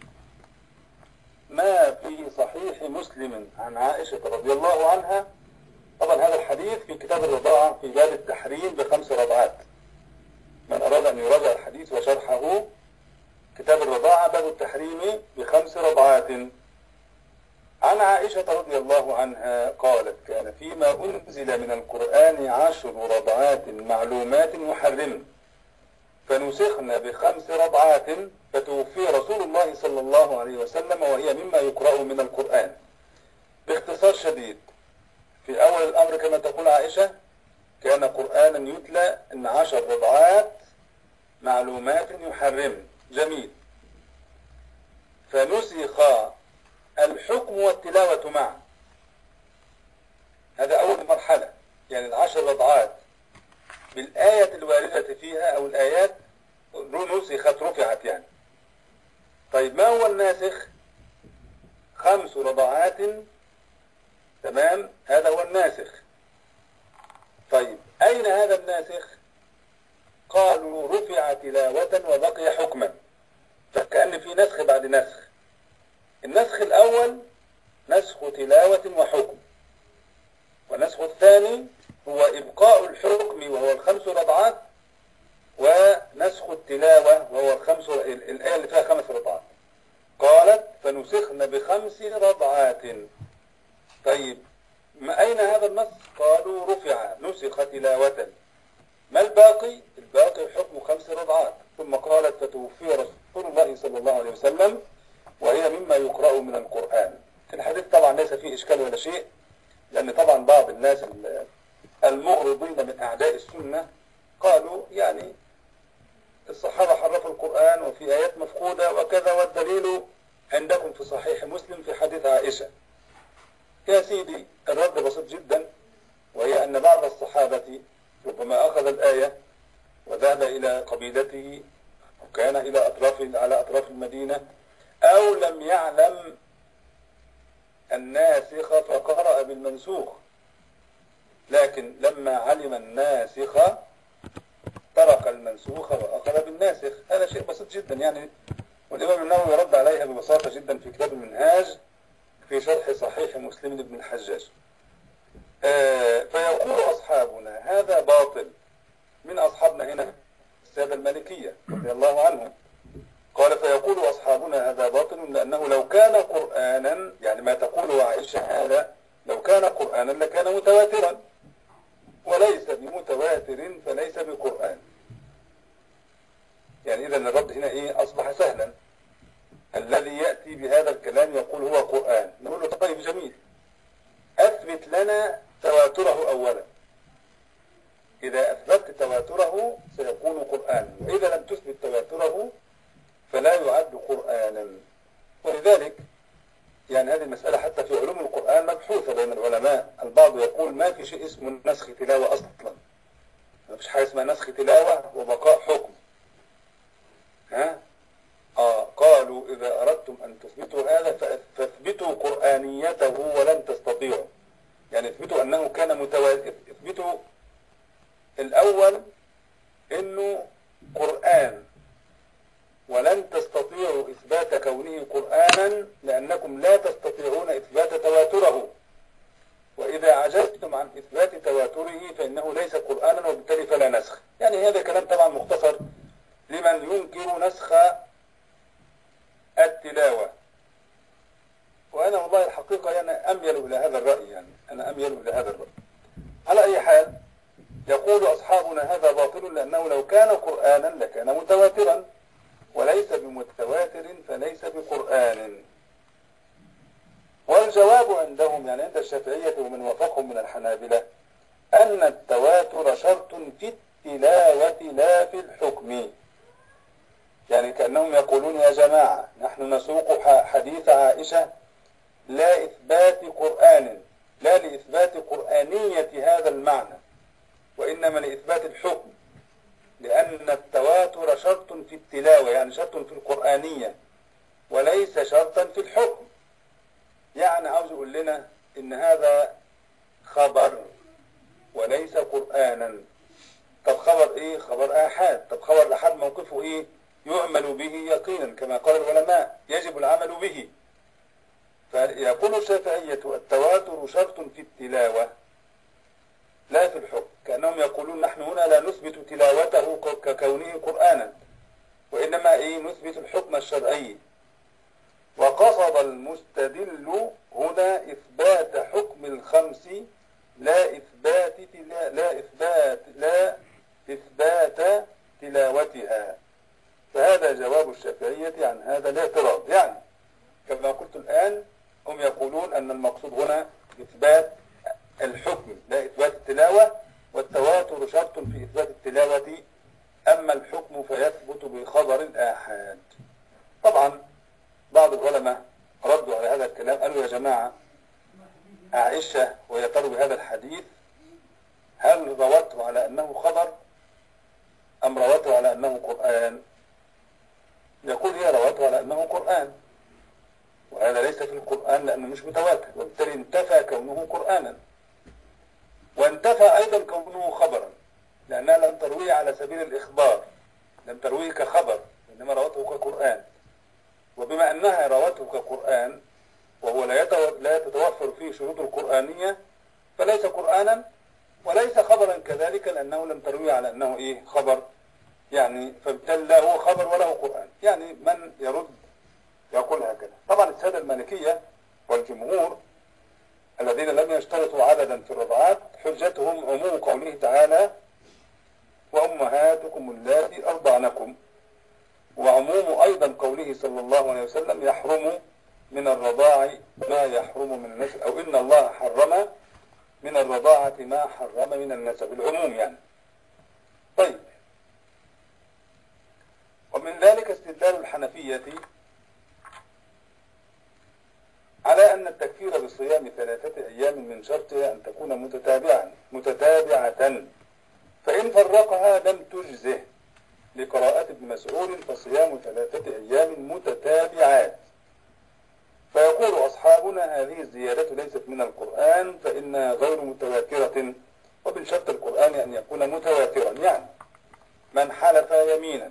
ما في صحيح مسلم عن عائشة رضي الله عنها. طبعا هذا الحديث في كتاب الرضاعة في باب التحريم بخمس رضعات، من أراد أن يراجع الحديث وشرحه كتاب الرضاعة باب التحريم بخمس رضعات. عن عائشة رضي الله عنها قالت كان فيما أنزل من القرآن عشر رضعات معلومات محرمة فنسخن بخمس رضعات فتوفي رسول الله صلى الله عليه وسلم وهي مما يقرأ من القرآن. باختصار شديد في أول الأمر كما تقول عائشة كان قرآنا يتلى أن عشر رضعات معلومات يحرم. جميل. فنسخ الحكم والتلاوة معا، هذا أول مرحلة. يعني العشر رضعات بالآية الواردة فيها أو الآيات نسخت رفعت يعني. طيب ما هو الناسخ؟ خمس رضعات، تمام، هذا هو الناسخ. طيب أين هذا الناسخ؟ قالوا رفع تلاوة وبقي حكما، فكأن في نسخ بعد نسخ. النسخ الأول نسخ تلاوة وحكم، والنسخ الثاني هو إبقاء الحكم وهو الخمس رضعات، ونسخ التلاوة وهو الخمس الآية اللي فيها خمس رضعات. قالت فنسخن بخمس رضعات. طيب ما أين هذا النص؟ قالوا رفع نسخ تلاوة. ما الباقي؟ الباقي حكم خمس رضعات. ثم قالت فتوفي رسول الله صلى الله عليه وسلم وهي مما يقرأ من القرآن. في الحديث طبعا ليس فيه إشكال ولا شيء، لأن طبعا بعض الناس المغرضين من أعداء السنة قالوا يعني الصحابة حرفوا القرآن وفي آيات مفقودة وكذا، والدليل عندكم في صحيح مسلم في حديث عائشة. يا سيدي الرد بسيط جدا، وهي أن بعض الصحابة ربما أخذ الآية وذهب إلى قبيلته وكان إلى أطراف على أطراف المدينة، أو لم يعلم الناسخ فقرأ بالمنسوخ، لكن لما علم الناسخ ترك المنسوخ وأخذ بالناسخ. هذا شيء بسيط جدا يعني، والإمام النووي يرد عليها ببساطة جدا في كتاب المنهاج في شرح صحيح مسلم بن الحجاج. آه فيقول أصحابنا هذا باطل. من أصحابنا هنا؟ السادة المالكية رضي الله عنهم. قال فيقول أصحابنا هذا باطل لأنه لو كان قرآنا، يعني ما تقول عائشة هذا لو كان قرآنا لكان متواترا، وليس بمتواتر فليس بقرآن. يعني إذا الرد هنا إيه؟ أصبح سهلا. الذي يأتي بهذا الكلام يقول هو قرآن، نقول له طيب جميل، أثبت لنا تواتره أولا. إذا أثبت تواتره سيكون قرآن، وإذا لم تثبت تواتره فلا يعد قرآنا. ولذلك يعني هذه المسألة حتى في علوم القرآن مبحوثة بين العلماء. البعض يقول ما في شيء اسمه نسخ تلاوة أصلا، ما فيش حاجة اسمها نسخ تلاوة وبقاء حكم. ها؟ آه قالوا إذا أردتم أن تثبتوا هذا فاثبتوا قرآنيته ولن تستطيعوا. يعني اثبتوا أنه كان متوازي، اثبتوا الأول إنه قرآن، ولن تستطيعوا إثبات كونه قرآنا لأنكم لا تستطيعون إثبات تواتره، وإذا عجزتم عن إثبات تواتره فإنه ليس قرآنا وبالتالي فلا نسخ. يعني هذا كلام طبعا مختصر لمن ينكر نسخ التلاوة، وأنا والله الحقيقة يعني أميل إلى هذا الرأي، يعني أنا أميل إلى هذا الرأي. على أي حال يقول أصحابنا هذا باطل لأنه لو كان قرآنا لكان متواترا، وليس بمتواتر فليس بقرآن. والجواب عندهم يعني عند الشافعية ومن وافقهم من الحنابلة أن التواتر شرط في التلاوة لا في الحكم. يعني كأنهم يقولون يا جماعة نحن نسوق حديث عائشة لا إثبات قرآن، لا لإثبات قرآنية هذا المعنى، وإنما لإثبات الحكم، لأن التواتر شرط في التلاوة، يعني شرط في القرآنية وليس شرطا في الحكم. يعني عاوز يقول لنا إن هذا خبر وليس قرآنا. طب خبر إيه؟ خبر آحاد. طب خبر الآحاد موقفه إيه؟ يعمل به يقينا كما قال العلماء، يجب العمل به. فيقول الشافعية التواتر شرط في التلاوة لا في الحكم، كأنهم يقولون نحن هنا لا نثبت تلاوته ككونه قرآنا، وإنما إيه؟ نثبت الحكم الشرعي. وقصد المستدل هنا إثبات حكم الخمس لا إثبات تلا لا إثبات لا إثبات تلاوتها. فهذا جواب الشافعية عن هذا الاعتراض. يعني كما قلت الآن هم يقولون أن المقصود هنا إثبات الحكم لا إثبات التلاوة، والتواتر شرط في إثبات التلاوة، أما الحكم فيثبت بخبر الآحاد. طبعا بعض العلماء ردوا على هذا الكلام، قالوا يا جماعة عائشة وهي تروي هذا الحديث هل روته على أنه خبر أم روته على أنه قرآن؟ يقول هي روته على أنه قرآن، وهذا ليس في القرآن لأنه مش متواتر، وبالتالي انتفى كونه قرآنا، وانتفى أيضا كونه خبرا، لأنها لم ترويه على سبيل الإخبار، لم ترويه كخبر، إنما روته كقرآن. وبما أنها روته كقرآن وهو لا يتوفر فيه شروط القرآنية فليس قرآنا وليس خبرا كذلك، لأنه لم ترويه على أنه إيه؟ خبر. يعني فبالتالي لا هو خبر ولا هو قرآن. يعني من يرد يقول هكذا. طبعا السادة المالكية والجمهور الذين لم يشترطوا عددا في الرضعات حجتهم عموم قوله تعالى وأمهاتكم اللاتي أرضعنكم، وعموم أيضا قوله صلى الله عليه وسلم يحرم من الرضاع ما يحرم من النسب، أو إن الله حرم من الرضاعة ما حرم من النسب، العموم يعني. طيب، ومن ذلك استدلال الحنفية على أن التكفير بصيام ثلاثة أيام من شرطها أن تكون متتابعا متتابعة، فإن فرقها لم تجزه، لقراءة ابن مسعود فصيام ثلاثة أيام متتابعات. فيقول أصحابنا هذه الزيادة ليست من القرآن فإنها غير متواترة، ومن شرط القرآن أن يكون متواترا. يعني من حلف يمينا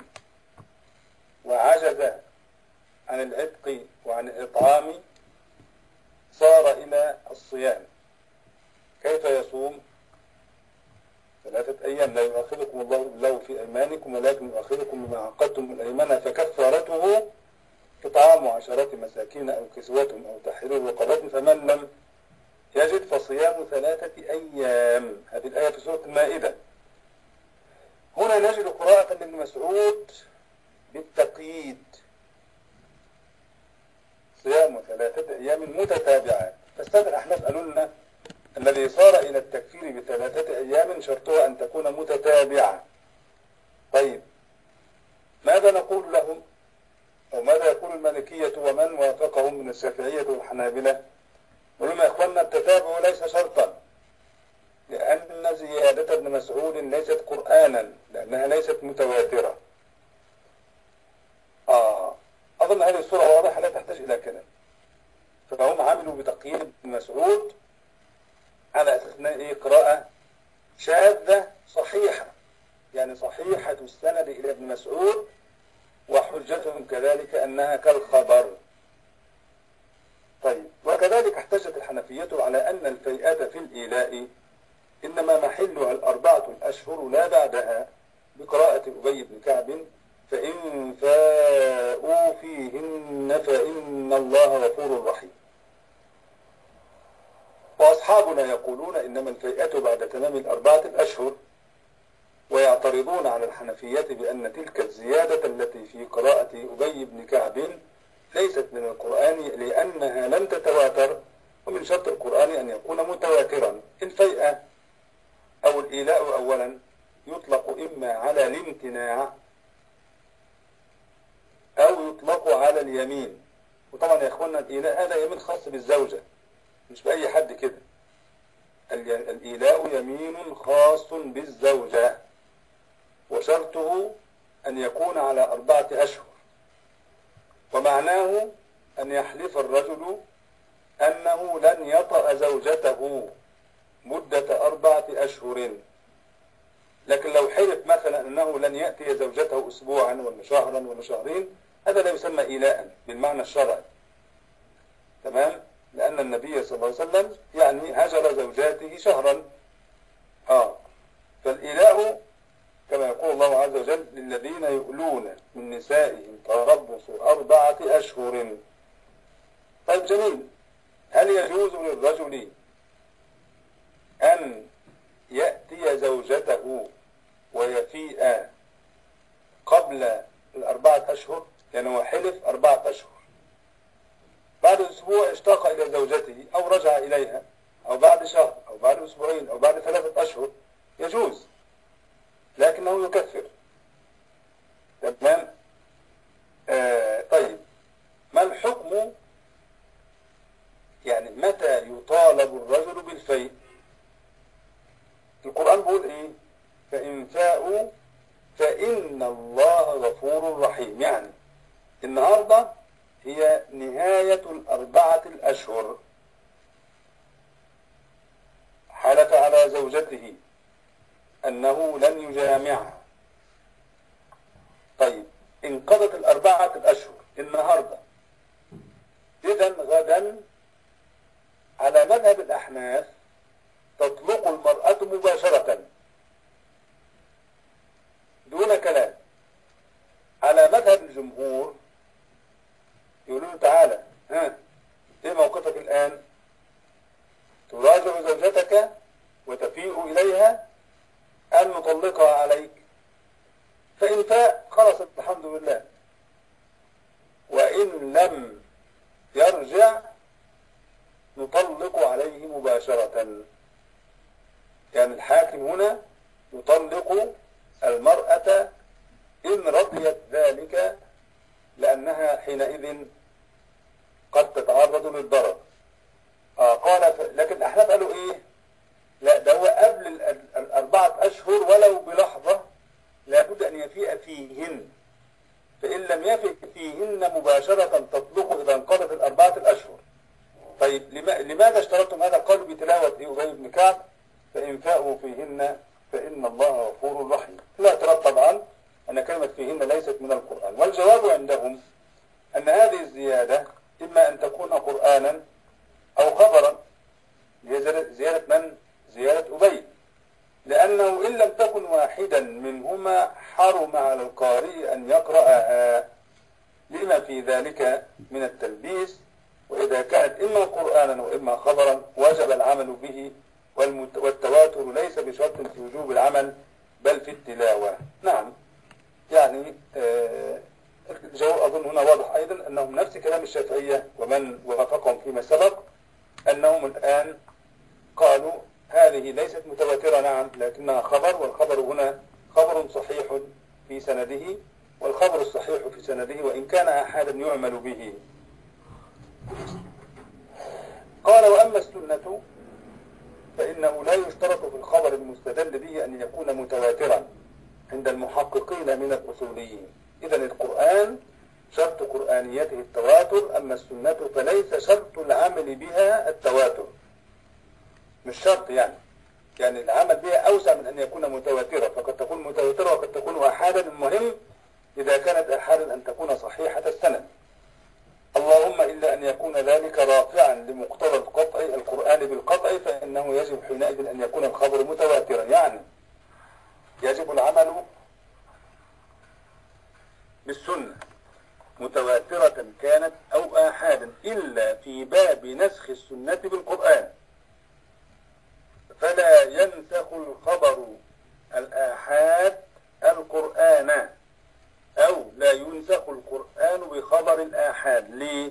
وعجز عن العتق وعن الإطعام صار إلى الصيام، كيف يصوم؟ ثلاثة أيام. لا يؤاخذكم الله بالله في أيمانكم ولكن يؤاخذكم بما عقدتم الأيمان، فكفارته إطعام عشرة مساكين أو كسوتهم أو تحرير رقبة، فمن لم يجد فصيام ثلاثة أيام. هذه الآية في سورة المائدة. هنا نجد قراءة لابن مسعود بالتقييد، صيام ثلاثة أيام متتابعات. فالسادة الأحناف قالوا لنا الذي صار إلى التكفير بثلاثة أيام شرطها أن تكون متتابعة. طيب، ماذا نقول لهم؟ وماذا يقول المالكية ومن وافقهم من الشافعية والحنابلة؟ يقولون يا إخواننا التتابع ليس شرطا، لأن زيادة ابن مسعود ليست قرآنا لأنها ليست متواترة. آه أظن هذه الصورة واضحة لا تحتاج إلى كلام. فهم عملوا بتقييد ابن مسعود على أساس أنها إيه؟ قراءة شاذة صحيحة، يعني صحيحة السند إلى ابن مسعود، وحجتهم كذلك أنها كالخبر. طيب، وكذلك احتجت الحنفية على أن الفيئات في الإيلاء إنما محلها الأربعة الأشهر لا بعدها، بقراءة أبي بن كعب: فإن فاءوا فيهن فإن الله غفور رحيم. وأصحابنا يقولون إنما الفيئة بعد تمام الأربعة الأشهر، ويعترضون على الحنفية بأن تلك الزيادة التي في قراءة أبي بن كعب ليست من القرآن لأنها لم تتواتر، ومن شرط القرآن أن يكون متواترا. الفيئة أو الإيلاء أولا يطلق إما على الامتناع أو يطلق على اليمين. وطبعا يا إخواننا الإيلاء هذا يمين خاص بالزوجة، مش بأي حد كده. الإيلاء يمين خاص بالزوجة، وشرطه أن يكون على أربعة أشهر، ومعناه أن يحلف الرجل أنه لن يطأ زوجته مدة أربعة أشهر. لكن لو حلف مثلا أنه لن يأتي زوجته أسبوعا ولا شهرا ولا شهرين، هذا لا يسمى إيلاء بالمعنى الشرعي. تمام؟ لأن النبي صلى الله عليه وسلم يعني هجر زوجاته شهرا. آه فالإيلاء كما يقول الله عز وجل: للذين يؤلون من نسائهم تربص أربعة أشهر. طيب جميل، هل يجوز للرجل أن يأتي زوجته ويفيء قبل الأربعة أشهر؟ يعني هو حلف أربعة أشهر، بعد أسبوع اشتاق إلى زوجته أو رجع إليها، أو بعد شهر أو بعد أسبوعين أو بعد ثلاثة أشهر، يجوز، لكنه يكفر. تمام؟ آه طيب، ما الحكم؟ يعني متى يطالب الرجل بالفيء؟ القرآن بيقول إيه؟ فإن فاءوا فإن الله غفور رحيم. يعني النهاردة هي نهاية الأربعة الأشهر، حلف على زوجته أنه لن يجامعها. طيب، انقضت الأربعة الأشهر النهاردة، إذن غدا على مذهب الأحناف تطلق المرأة مباشرة دون كلام. على مذهب الجمهور يقولون: تعالى، ها ايه موقفك الآن؟ تراجع زوجتك وتفيء إليها أن نطلقها عليك؟ فإن فاء خلصت الحمد لله، وإن لم يرجع نطلق عليه مباشرة. يعني الحاكم هنا يطلق المرأة إن رضيت ذلك، لأنها حينئذ قد تتعرض للضرر. آه قال ف... لكن الأحناف قالوا إيه؟ لا، ده هو قبل الأربعة أشهر ولو بلحظة لابد أن يفيء فيهن، فإن لم يفئ فيهن مباشرة تطلق إذا انقضت الأربعة الأشهر. طيب، لماذا اشترطتم هذا؟ قالوا بتلاوة أبي بن كعب: فإن فاءوا فيهن فإن الله غفور رحيم. لا اعتراض طبعا أن كلمة فيهن ليست من القرآن. والجواب عندهم أن هذه الزيادة إما أن تكون قرآنا أو خبرا. زيادة من؟ زيادة أبي، لأنه إن لم تكن واحدا منهما حرم على القارئ أن يقرأها لما في ذلك من التلبيس. وإذا كانت إما قرآنا وإما خبرا وجب العمل به، والتواتر ليس بشرط في وجوب العمل بل في التلاوة. نعم، يعني آه الجواب أظن هنا واضح أيضا، أنهم نفس كلام الشافعية ومن وافقهم فيما سبق، أنهم الآن قالوا هذه ليست متواترة، نعم، لكنها خبر، والخبر هنا خبر صحيح في سنده، والخبر الصحيح في سنده وإن كان أحدا يعمل به. قال وأما السنة فإنه لا يشترط في الخبر المستدل به أن يكون متواترا عند المحققين من الأصوليين. إذن القرآن شرط قرآنيته التواتر، أما السنة فليس شرط العمل بها التواتر، مش شرط يعني يعني العمل بها أوسع من أن يكون متواترة، فقد تكون متواترة وقد تكون أحادا. المهم إذا كانت أحادا أن تكون صحيحة السند، اللهم إلا أن يكون ذلك رافعا لمقتضى القطع القرآن بالقطع، فإنه يجب حينئذ أن يكون الخبر متواترا. يعني يجب العمل بالسنة متواترة كانت أو آحادا، إلا في باب نسخ السنة بالقرآن، فلا ينسخ الخبر الآحاد القرآن، أو لا ينسخ القرآن بخبر الآحاد. ليه؟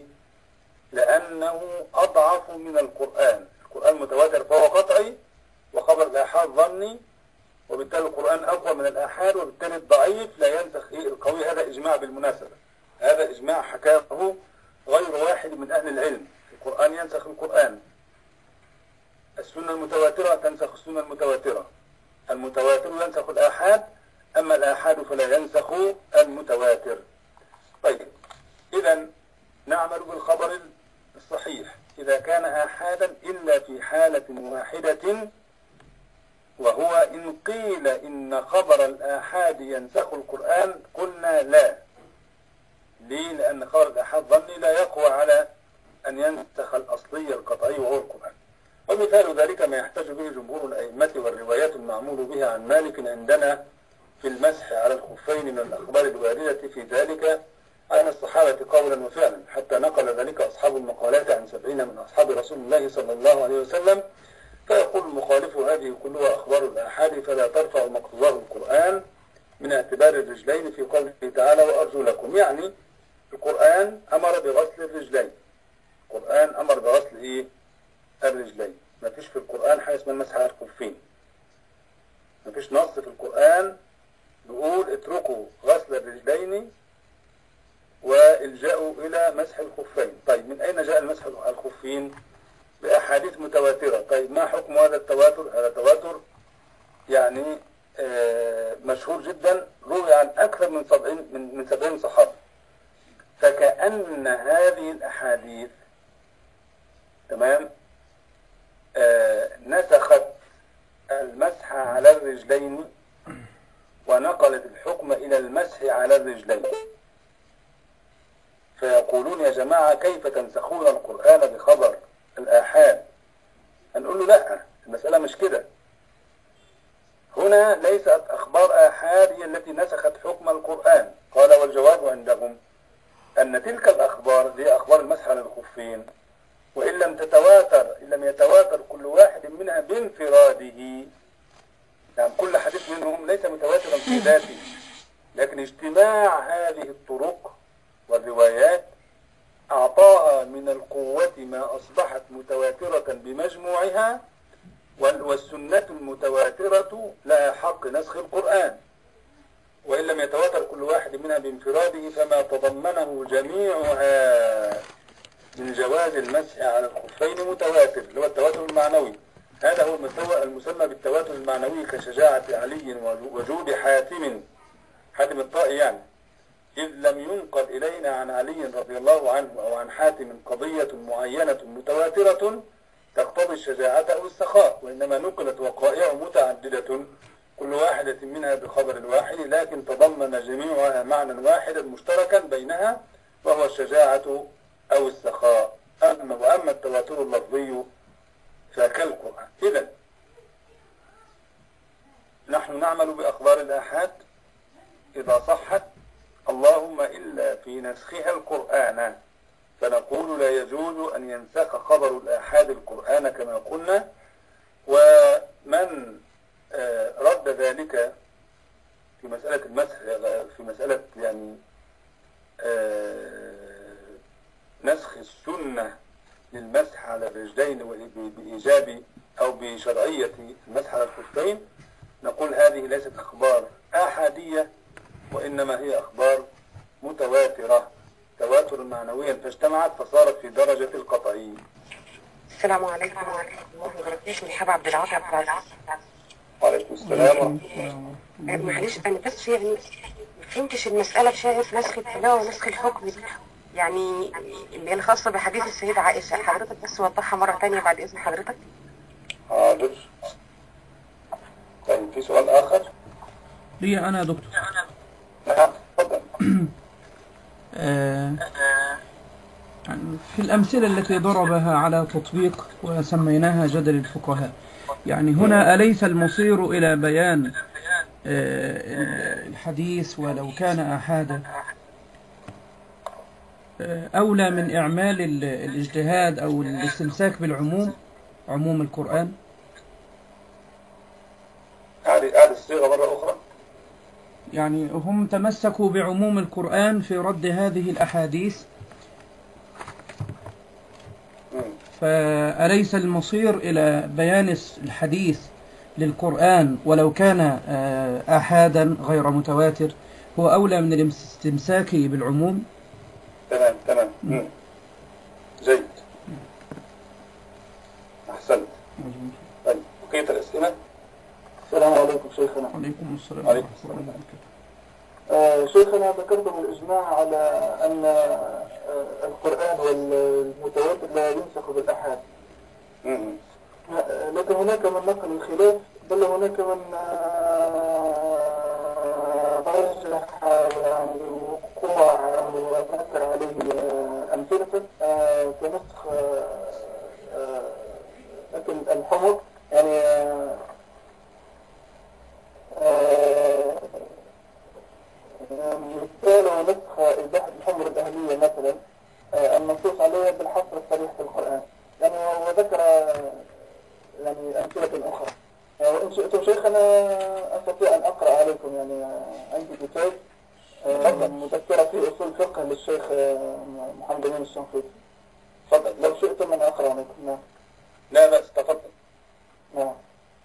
لأنه أضعف من القرآن. القرآن متواتر فهو قطعي، وخبر الآحاد ظني، وبالتالي القرآن أقوى من الآحاد، وبالتالي الضعيف لا ينسخ إيه القوي. هذا إجماع بالمناسبة، هذا إجماع حكاه غير واحد من أهل العلم. القرآن ينسخ القرآن، السنة المتواترة تنسخ السنة المتواترة، المتواتر ينسخ الآحاد، أما الآحاد فلا ينسخ المتواتر. طيب، إذن نعمل بالخبر الصحيح إذا كان آحادا إلا في حالة واحدة، وهو إن قيل إن خبر الآحاد ينسخ القرآن قلنا لا. ليه؟ لأن خبر الآحاد ظني لا يقوى على أن ينسخ الأصلي القطعي وهو القرآن. ومثال ذلك ما يحتج به جمهور الأئمة والروايات المعمول بها عن مالك عندنا في المسح على الخفين من الأخبار الواردة في ذلك عن الصحابة قولا وفعلا، حتى نقل ذلك أصحاب المقالات عن سبعين من أصحاب رسول الله صلى الله عليه وسلم. فيقول المخالف هذه كلها أخبار الآحاد فلا ترفع مقتضاه القرآن من اعتبار الرجلين في قوله تعالى وأرجلكم. يعني القرآن أمر بغسل الرجلين، القرآن أمر بغسل إيه؟ الرجلين. ما فيش في القرآن حاجة اسمها المسح على الخفين، ما فيش نص في القرآن بيقول اتركوا غسل الرجلين والجأوا إلى مسح الخفين. طيب، من أين جاء المسح على الخفين؟ بأحاديث متواترة. طيب، ما حكم هذا التواتر؟ هذا تواتر يعني آه مشهور جدا، روي عن أكثر من سبعين من من سبعين صحابة. فكأن هذه الأحاديث تمام آه نسخت المسح على الرجلين ونقلت الحكم إلى المسح على الرجلين. فيقولون يا جماعة كيف تنسخون القرآن بخبر الآحاد؟ هنقول له لا، المسألة مش كده. هنا ليست أخبار آحاد هي التي نسخت حكم القرآن. قال والجواب عندهم أن تلك الأخبار دي أخبار المسح على الخفين، وإن لم تتواتر إن لم يتواتر كل واحد منها بانفراده، يعني كل حديث منهم ليس متواترا في ذاته، لكن اجتماع هذه الطرق والروايات أعطاها من القوة ما أصبحت متواترة بمجموعها، والسنة المتواترة لها حق نسخ القرآن. وإن لم يتواتر كل واحد منها بانفراده فما تضمنه جميعها من جواز المسح على الخفين متواتر، اللي هو التواتر المعنوي. هذا هو المسمى بالتواتر المعنوي، كشجاعة علي وجود حاتم حاتم الطائي، يعني إذ لم ينقل إلينا عن علي رضي الله عنه أو عن حاتم قضية معينة متواترة تقتضي الشجاعة أو السخاء، وإنما نقلت وقائع متعددة كل واحدة منها بخبر الواحد، لكن تضمن جميعها معنى واحدا مشتركا بينها وهو الشجاعة أو السخاء. أما وأما التواتر اللفظي فكالقرآن. إذن نحن نعمل بأخبار الآحاد إذا صحت، اللهم إلا في نسخها القرآن، فنقول لا يجوز أن ينسخ خبر الآحاد القرآن كما قلنا. ومن رد ذلك في مسألة المسح، في مسألة يعني نسخ السنة للمسح على الرجلين بإيجاب أو بشرعية المسح على الخفين، نقول هذه ليست أخبار آحادية، وإنما هي أخبار متواترة تواتر معنويا فاجتمعت فصارت في درجة القطعي. السلام عليكم ورحمة الله وبركاته. حاب عبد العاطي عبد العزيز. وعليكم السلام ورحمة الله. معلش أنا بس يعني ما فهمتش المسألة بتاعت نسخ التلاوة ونسخ الحكم دي، يعني اللي هي الخاصة بحديث السيدة عائشة، حضرتك بس وضحها مرة تانية بعد إذن حضرتك. حاضر. طيب في سؤال آخر؟ لي أنا يا دكتور. نعم تفضل. آه، في الأمثلة التي ضربها على تطبيق وسميناها جدل الفقهاء، يعني هنا أليس المصير إلى بيان آه، الحديث ولو كان أحادا آه، أولى من إعمال ال- الاجتهاد أو الاستمساك بالعموم، عموم القرآن؟ أعد أعد الصيغة مرة أخرى. يعني هم تمسكوا بعموم القرآن في رد هذه الأحاديث، مم. فأليس المصير إلى بيان الحديث للقرآن ولو كان آه، آحادا غير متواتر هو أولى من الاستمساك بالعموم؟ تمام تمام. مم. جيد. أحسنت. طيب بقية الأسئلة. السلام عليكم شيخنا. عليكم السلام عليكم ورحمة الله وبركاته. آه شيخنا ذكرتم الإجماع على أن آه القرآن والمتواتر لا ينسخ بالأحاد، مم. آه لكن هناك من نقل الخلاف، بل هناك من آه رجح يعني وقوع وذكر عليه آه أمثلة آه كنسخ آه آه لكن الحمر يعني آه آه مثال نسخ إباحة الحمر الأهلية مثلا آه المنصوص عليها بالحصر الصريح في القرآن، يعني وذكر يعني أمثلة أخرى. وإن شئتم شيخنا أستطيع أن أقرأ عليكم، يعني عندي كتاب آه مذكرة في أصول فقه للشيخ آه محمد أمين الشنقيطي. تفضل. لو شئتم أن أقرأ عليكم. نعم. لا بأس تفضل. نعم.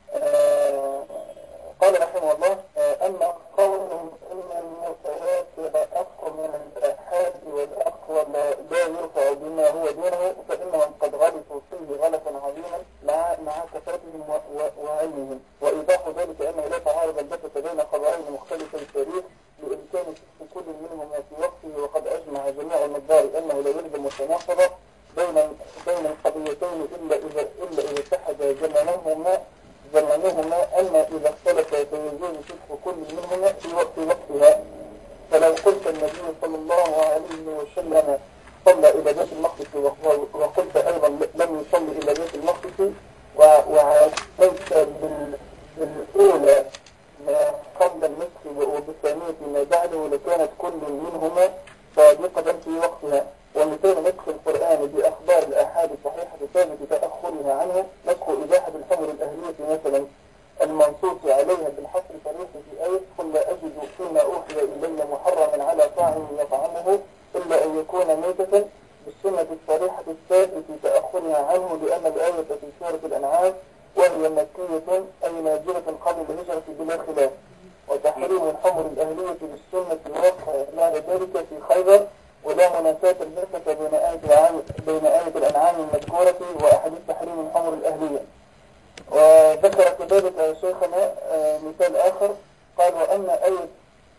آه قال رحمه الله آه أما قولهم إن المتواتر أقوى من الآحاد والأقوى لا يرفع بما هو دونه، فإنهم قد غلطوا فيه غلطا عظيما مع مع كثرتهم وعلمهم، وإيضاح ذلك أنه لا تعارض البتة بين خبرين مختلفي التاريخ بإمكان فهم كل منهما في وقته، وقد أجمع جميع النظار أنه لا يلزم التناقض بين بين القضيتين إلا إذا إلا إذا اتحد زمانهما زمانهما أما إذا اختلف فيجوز فقه كل منهما في وقت وقتها. فلو قلت النبي صلى الله عليه وسلم صلى إلى بيت المقدس وقلت أيضا لم يصلي إلى بيت المقدس وعليك بالأولى ما قبل النسخ وبالثانية ما بعده لكانت كل منهما صادقة في وقتها. ومثال نسخ القرآن بأخبار الآحاد الصحيحة ثابت تأخرها عنه نسخ إباحة الحمر الأهلية مثلا المنصوص عليها بالحصر صريح في آية قل لا أجد فيما أوحي إلي محرما على طاعم يطعمه إلا أن يكون ميتة بالسنة الصريحة الثابت تأخرها عنه، لأن الآية في سورة الأنعام وهي مكية أي نازلة قبل الهجرة بلا خلاف. وتحريم الحمر الأهلية بالسنة الواقع بعد ذلك في خيبر، ولا منافاة البتة بين آية بين آية الأنعام المذكورة وأحاديث تحريم الحمر الأهلية. وذكر كذلك شيخنا مثال آخر قال وأما آية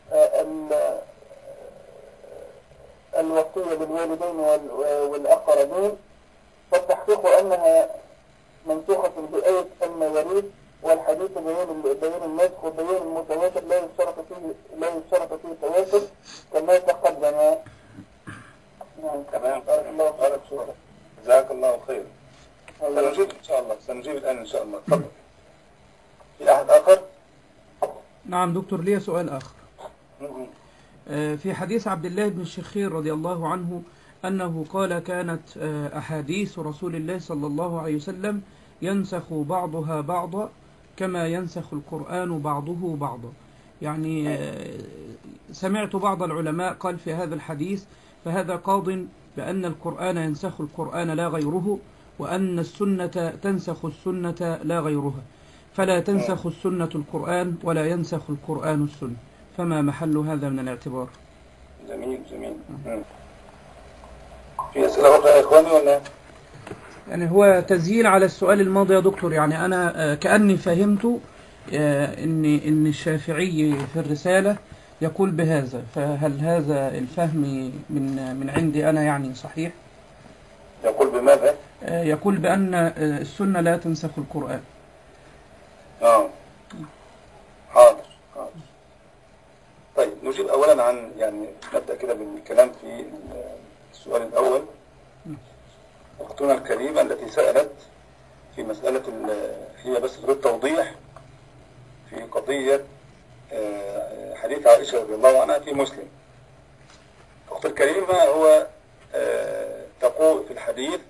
الوصية بالوالدين والأقربين فالتحقيق أنها منسوخة بآية المواريث، والحديث بيان بيان الناسخ وبيان المتواتر لا يشترط فيه لا يشترط فيه التواتر كما تقدم. نعم. تمام. بارك الله بارك شكرا. جزاك الله خير. سنجيب إن شاء الله سنجيب الآن إن شاء الله. تفضل. في أحد آخر؟ نعم دكتور، لي سؤال آخر. مم. آه، في حديث عبد الله بن الشخير رضي الله عنه أنه قال كانت آه، أحاديث رسول الله صلى الله عليه وسلم ينسخ بعضها بعضا كما ينسخ القرآن بعضه بعضا. يعني آه، سمعت بعض العلماء قال في هذا الحديث فهذا قاض بأن القرآن ينسخ القرآن لا غيره، وأن السنة تنسخ السنة لا غيرها، فلا تنسخ السنة القرآن ولا ينسخ القرآن السنة. فما محل هذا من الاعتبار؟ جميل جميل. مم. في أسئلة أخرى يا إخواني ولا؟ يعني هو تسجيل على السؤال الماضي يا دكتور. يعني أنا كأني فهمت إن إن الشافعي في الرسالة يقول بهذا، فهل هذا الفهم من من عندي أنا يعني صحيح؟ يقول بماذا؟ يقول بأن السنة لا تنسخ القرآن. آه حاضر حاضر. طيب نجيب أولا عن، يعني نبدأ كده بالكلام في السؤال الأول. أختنا الكريمة التي سألت في مسألة، هي بس تريد توضيح في قضية حديث عائشة رضي الله عنها في مسلم. أخت الكريمة هو تقول في الحديث: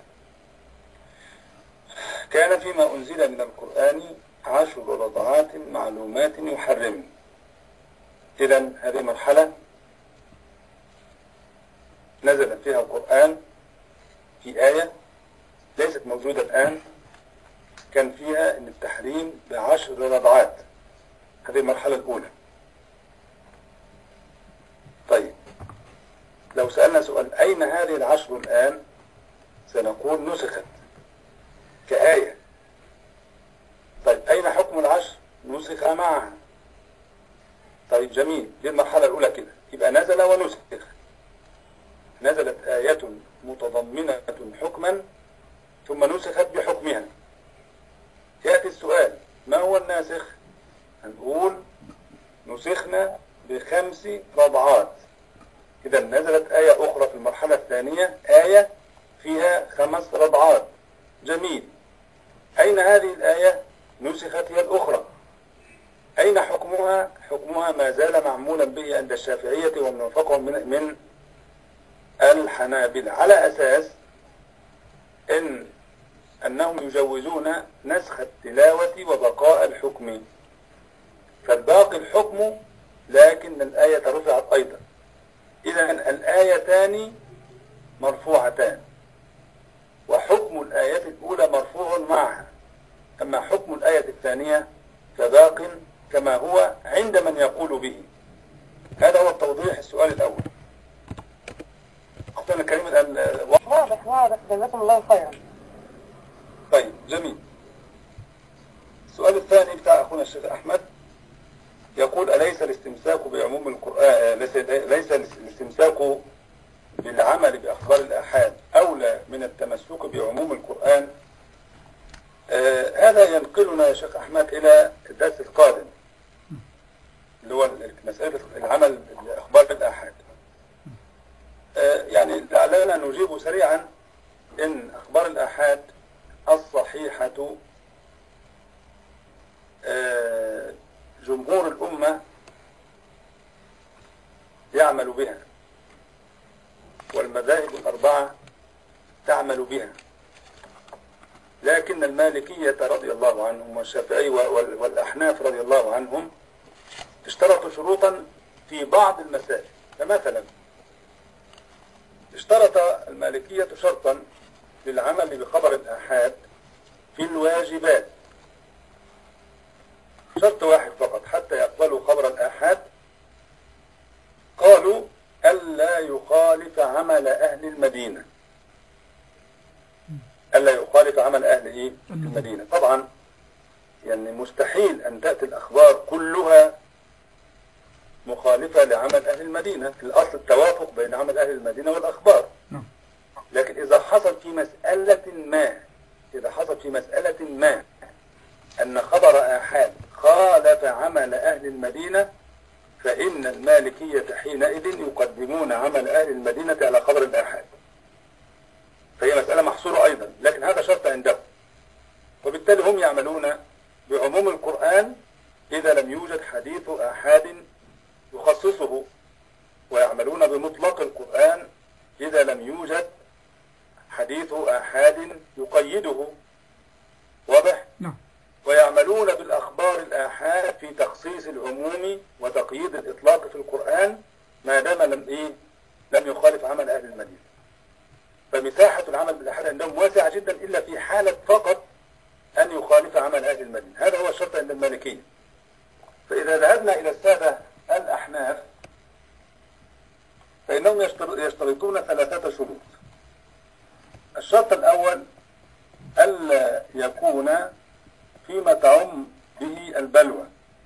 كان فيما أنزل من القرآن عشر رضعات معلومات يحرم. إذن هذه مرحلة نزل فيها القرآن في آية ليست موجودة الآن، كان فيها أن التحريم بعشر رضعات. هذه المرحلة الأولى. طيب لو سألنا سؤال: أين هذه العشر الآن؟ سنقول نسخت كآية. طيب أين حكم العشر؟ نسخ معها. طيب جميل، دي المرحلة الأولى كده، يبقى نزل ونسخ. نزلت آية متضمنة حكما ثم نسخت بحكمها. يأتي السؤال: ما هو الناسخ؟ هنقول نسخنا بخمس رضعات. إذا نزلت آية أخرى في المرحلة الثانية، آية فيها خمس رضعات. جميل. أين هذه الآية؟ نسخت هي الأخرى. أين حكمها؟ حكمها ما زال معمولا به عند الشافعية ومن وفقهم من, من الحنابلة، على أساس إن أنهم يجوزون نسخ التلاوة وبقاء الحكم، فالباقي الحكم لكن الآية رفعت أيضا. إذا الآيتان مرفوعتان، وحكم الآية الأولى مرفوع معها، أما حكم الآية الثانية فباق كما هو عند من يقول به. هذا هو التوضيح السؤال الأول. أختنا الكريمة الآن واضح واضح، جزاكم الله خيرا. طيب جميل. السؤال الثاني بتاع أخونا الشيخ أحمد يقول: أليس الاستمساك بعموم القرآن، ليس الاستمساك بالعمل بأخبار الآحاد أولى من التمسك بعموم القرآن؟ آه هذا ينقلنا يا شيخ أحمد إلى الدرس القادم، اللي هو مسألة العمل بأخبار الآحاد. آه يعني لعلنا نجيب سريعا إن أخبار الآحاد الصحيحة آه جمهور الأمة يعمل بها، والمذاهب الأربعة تعمل بها، لكن المالكية رضي الله عنهم والشافعي والأحناف رضي الله عنهم اشترطوا شروطا في بعض المسائل. فمثلا اشترط المالكية شرطا للعمل بخبر الآحاد في الواجبات، شرط واحد فقط حتى يقبلوا خبر الآحاد، قالوا: ألا يخالف عمل أهل المدينة. ألا يخالف عمل أهل إيه؟ المدينة. طبعا يعني مستحيل أن تأتي الأخبار كلها مخالفة لعمل أهل المدينة، في الأصل التوافق بين عمل أهل المدينة والأخبار. لكن إذا حصل في مسألة ما إذا حصل في مسألة ما أن خبر آحاد خالف عمل أهل المدينة، فإن المالكية حينئذ يقدمون عمل أهل المدينة على خبر الآحاد، فهي مسألة محصورة أيضا، لكن هذا شرط عندهم. وبالتالي هم يعملون بعموم القرآن إذا لم يوجد حديث آحاد يخصصه، ويعملون بمطلق القرآن إذا لم يوجد حديث آحاد يقيده. واضح؟ نعم. ويعملون بالأخبار الآحاد في تخصيص العموم وتقييد الإطلاق في القرآن ما دام لم إيه لم يخالف عمل أهل المدينة. فمساحة العمل بالآحاد عندهم واسعة جدا، إلا في حالة فقط أن يخالف عمل أهل المدينة. هذا هو الشرط عند المالكية. فإذا ذهبنا إلى السادة الأحناف فإنهم يشترطون ثلاثة شروط. الشرط الأول ألا يكون فيما تعم به البلوى،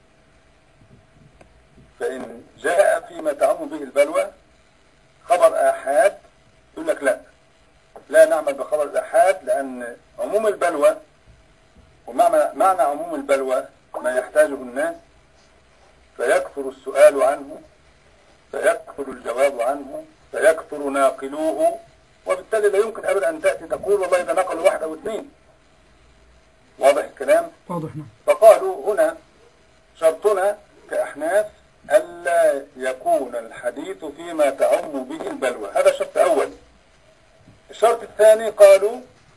فإن جاء فيما تعم به البلوى خبر آحاد يقول لك لا لا نعمل بخبر الآحاد، لأن عموم البلوى ومعنى معنى عموم البلوى ما يحتاجه الناس، فيكثر السؤال عنه، فيكثر الجواب عنه، فيكثر ناقلوه، وبالتالي لا يمكن أبدا أن تأتي تقول والله إذا نقل واحد أو اثنين. واضح الكلام؟ واضح. فقالوا هنا شرطنا كأحناف ألا يكون الحديث فيما تعم به البلوى، هذا شرط أول. الشرط الثاني قالوا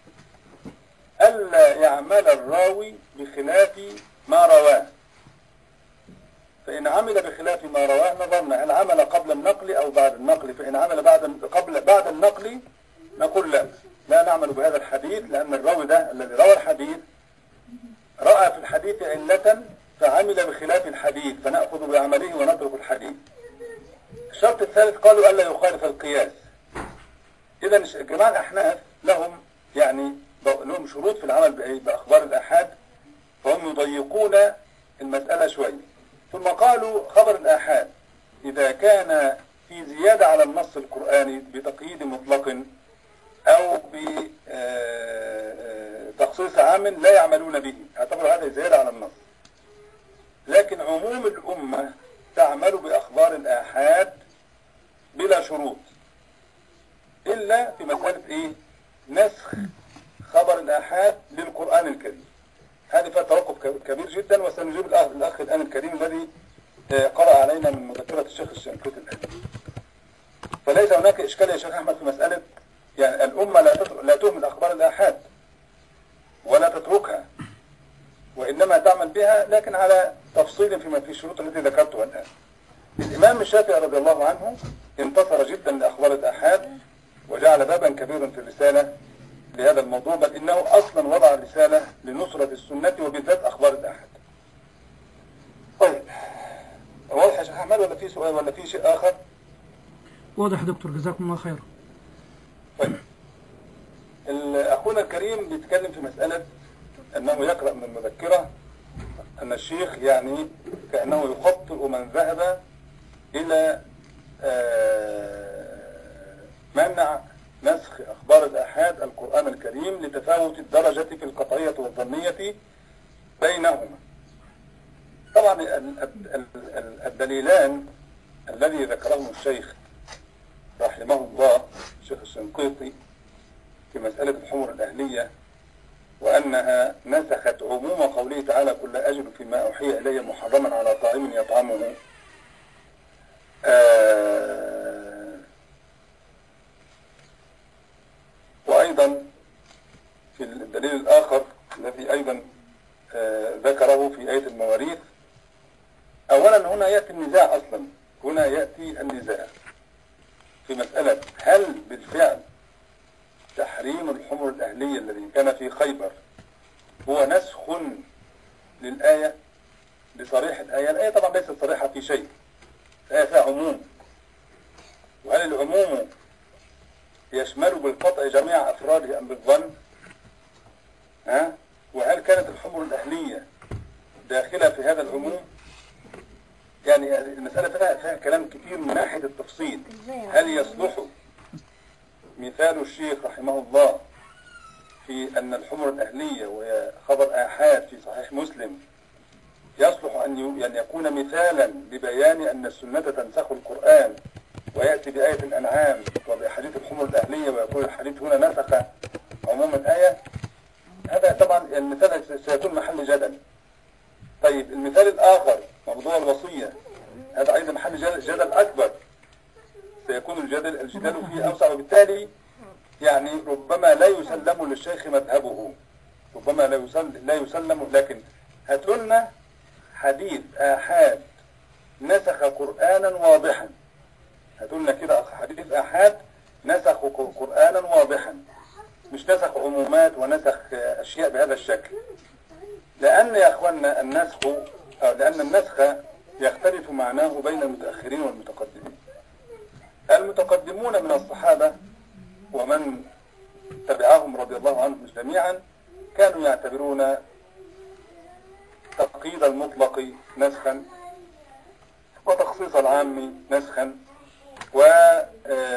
ألا يعمل الراوي بخلاف ما رواه، فإن عمل بخلاف ما رواه نظرنا هل عمل قبل النقل أو بعد النقل، فإن عمل بعد قبل بعد النقل نقول لا لا نعمل بهذا الحديث، لأن الراوي ده الذي روى الحديث رأى في الحديث علة فعمل بخلاف الحديث فنأخذ بعمله ونترك الحديث. الشرط الثالث قالوا ألا يخالف القياس. إذا جماعة الأحناف لهم يعني لهم شروط في العمل بأخبار الآحاد، فهم يضيقون المسألة شوية. ثم قالوا خبر الآحاد إذا كان في زيادة على النص القرآني بتقييد مطلق أو بتخصيص عام لا يعملون به، اعتبروا هذا زيادة على النص. لكن عموم الأمة تعمل بأخبار الآحاد بلا شروط، إلا في مسألة إيه؟ نسخ خبر الآحاد للقرآن الكريم. هذه فيها توقف كبير جدا، وسنجيب الأخ, الأخ الآن الكريم الذي قرأ علينا من مذكرة الشيخ الشنقيطي الآن. فليس هناك إشكال يا شيخ أحمد في مسألة يعني الأمة لا لا تهمل أخبار الآحاد ولا تتركها، وإنما تعمل بها لكن على تفصيل فيما في الشروط التي ذكرتها الآن. الإمام الشافعي رضي الله عنه انتصر جدا لأخبار الآحاد وجعل بابا كبيرا في الرسالة لهذا الموضوع، بل إنه أصلا وضع الرسالة لنصرة السنة وبالذات أخبار الآحاد. طيب واضح يا شيخ أحمد ولا في سؤال ولا في شيء آخر؟ واضح دكتور، جزاكم الله خيرا. طيب أخونا الكريم بيتكلم في مسألة أنه يقرأ من المذكرة أن الشيخ يعني كأنه يخطئ من ذهب إلى منع نسخ أخبار الآحاد القرآن الكريم لتفاوت الدرجة في القطعية والظنية بينهما. طبعا الدليلان الذي ذكره الشيخ رحمه الله الشيخ الشنقيطي في مسألة الحمر الأهلية وأنها نسخت عموم قوله تعالى قل أجد فيما أوحي إلي محرما على طاعم يطعمه، آه وأيضا في الدليل الآخر الذي أيضا آه ذكره في آية المواريث. أولا هنا يأتي النزاع، أصلا هنا يأتي النزاع في مسألة هل بالفعل تحريم الحمر الأهلية الذي كان في خيبر هو نسخ للآية بصريح الآية. الآية طبعا ليست صريحة في شيء، الآية فيها عموم، وهل العموم يشمل بالقطع جميع أفراده أم بالظن؟ ها؟ وهل كانت الحمر الأهلية داخلة في هذا العموم؟ يعني المسألة فيها, فيها كلام كثير من ناحية التفصيل. هل يصلح مثال الشيخ رحمه الله في أن الحمر الأهلية وهي خبر آحاد في صحيح مسلم يصلح أن يعني يكون مثالا لبيان أن السنة تنسخ القرآن، ويأتي بآية الأنعام وبحديث الحمر الأهلية ويقول الحديث هنا نسخ عموم الآية؟ هذا طبعا المثال سيكون محل جدل. طيب المثال الآخر موضوع الوصية، هذا أيضا محل جدل أكبر، سيكون الجدل الجدال فيه أوسع، وبالتالي يعني ربما لا يسلم للشيخ مذهبه، ربما لا يسلم, لا يسلم لكن هاتوا لنا حديث آحاد نسخ قرآنا واضحا، هاتوا لنا كده حديث آحاد نسخ قرآنا واضحا، مش نسخ عمومات ونسخ أشياء بهذا الشكل. لأن يا أخوانا النسخ أو لأن النسخ يختلف معناه بين المتأخرين والمتقدمين. المتقدمون من الصحابة ومن تبعهم رضي الله عنهم جميعا كانوا يعتبرون تقييد المطلق نسخا وتخصيص العام نسخا ورفع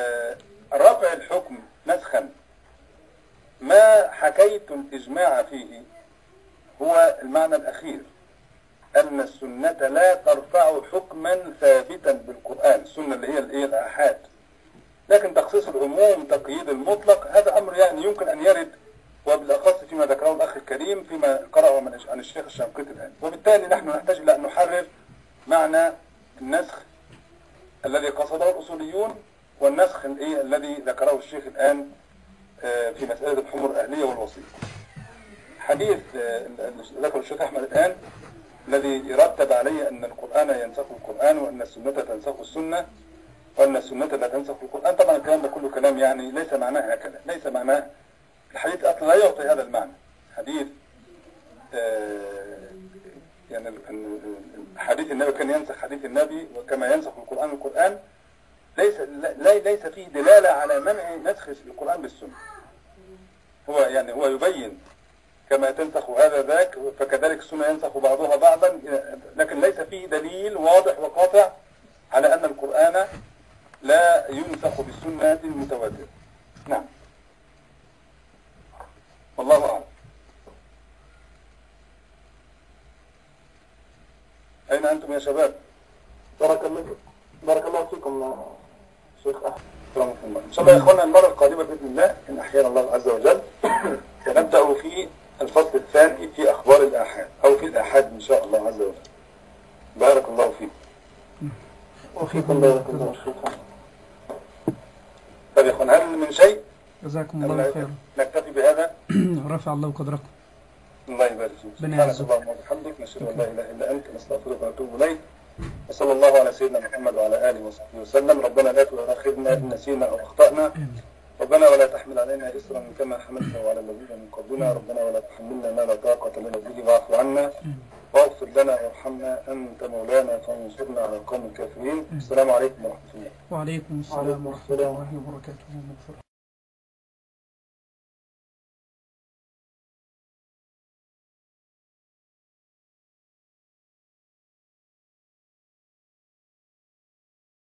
الحكم نسخا. ما حكيت الإجماع فيه هو المعنى الأخير، أن السنة لا ترفع حكما ثابتا بالقرآن، السنة اللي هي الإيه الآحاد، لكن تخصيص العموم تقييد المطلق هذا أمر يعني يمكن أن يرد، وبالأخص فيما ذكره الأخ الكريم فيما قرأه من عن الشيخ الشنقيطي الآن. وبالتالي نحن نحتاج إلى أن نحرر معنى النسخ الذي قصده الأصوليون والنسخ الإيه الذي ذكره الشيخ الآن في مسألة الحمر الأهلية والوصية. حديث ذكر الشيخ أحمد الآن الذي يرتب عليه أن القرآن ينسخ القرآن وأن السنة تنسخ السنة وأن السنة لا تنسخ القرآن، طبعا الكلام ده كله كلام يعني ليس معناه هكذا، ليس معناه الحديث أصلا لا يعطي هذا المعنى. حديث آه يعني حديث النبي كان ينسخ حديث النبي وكما ينسخ القرآن القرآن، ليس لا ليس فيه دلالة على منع نسخ القرآن بالسنة. هو يعني هو يبين كما تنسخ هذا ذاك فكذلك السنة ينسخ بعضها بعضا، لكن ليس فيه دليل واضح وقاطع على أن القرآن لا ينسخ بالسنة المتواترة. نعم، والله أعلم. أين أنتم يا شباب؟ بارك الله بارك الله فيكم شيخ أحمد. إن شاء الله يا إخوانا المرة القادمة بإذن الله إن أحيانا الله عز وجل سنبدأ في الفصل الثاني في أخبار الآحاد أو في الآحاد إن شاء الله عز وجل. بارك الله فيكم. وفيكم بارك الله فيكم. طيب يا إخوان هل من شيء؟ جزاكم الله خيرا. نكتفي بهذا. رفع الله قدركم. الله يبارك فيك. سبحانك اللهم وبحمدك نشهد ان لا اله الا انت نستغفرك ونتوب اليك. وصلى الله على سيدنا محمد وعلى اله وصحبه وسلم. ربنا لا تؤاخذنا ان نسينا او اخطانا. ربنا ولا تحمل علينا إصرا كما حملته على الذين من قبلنا. ربنا ولا تحملنا ما لا طاقة لنا به واعف عنا واغفر لنا وارحمنا أنت مولانا فانصرنا على القوم الكافرين. السلام عليكم ورحمة الله. وعليكم السلام ورحمة الله وبركاته.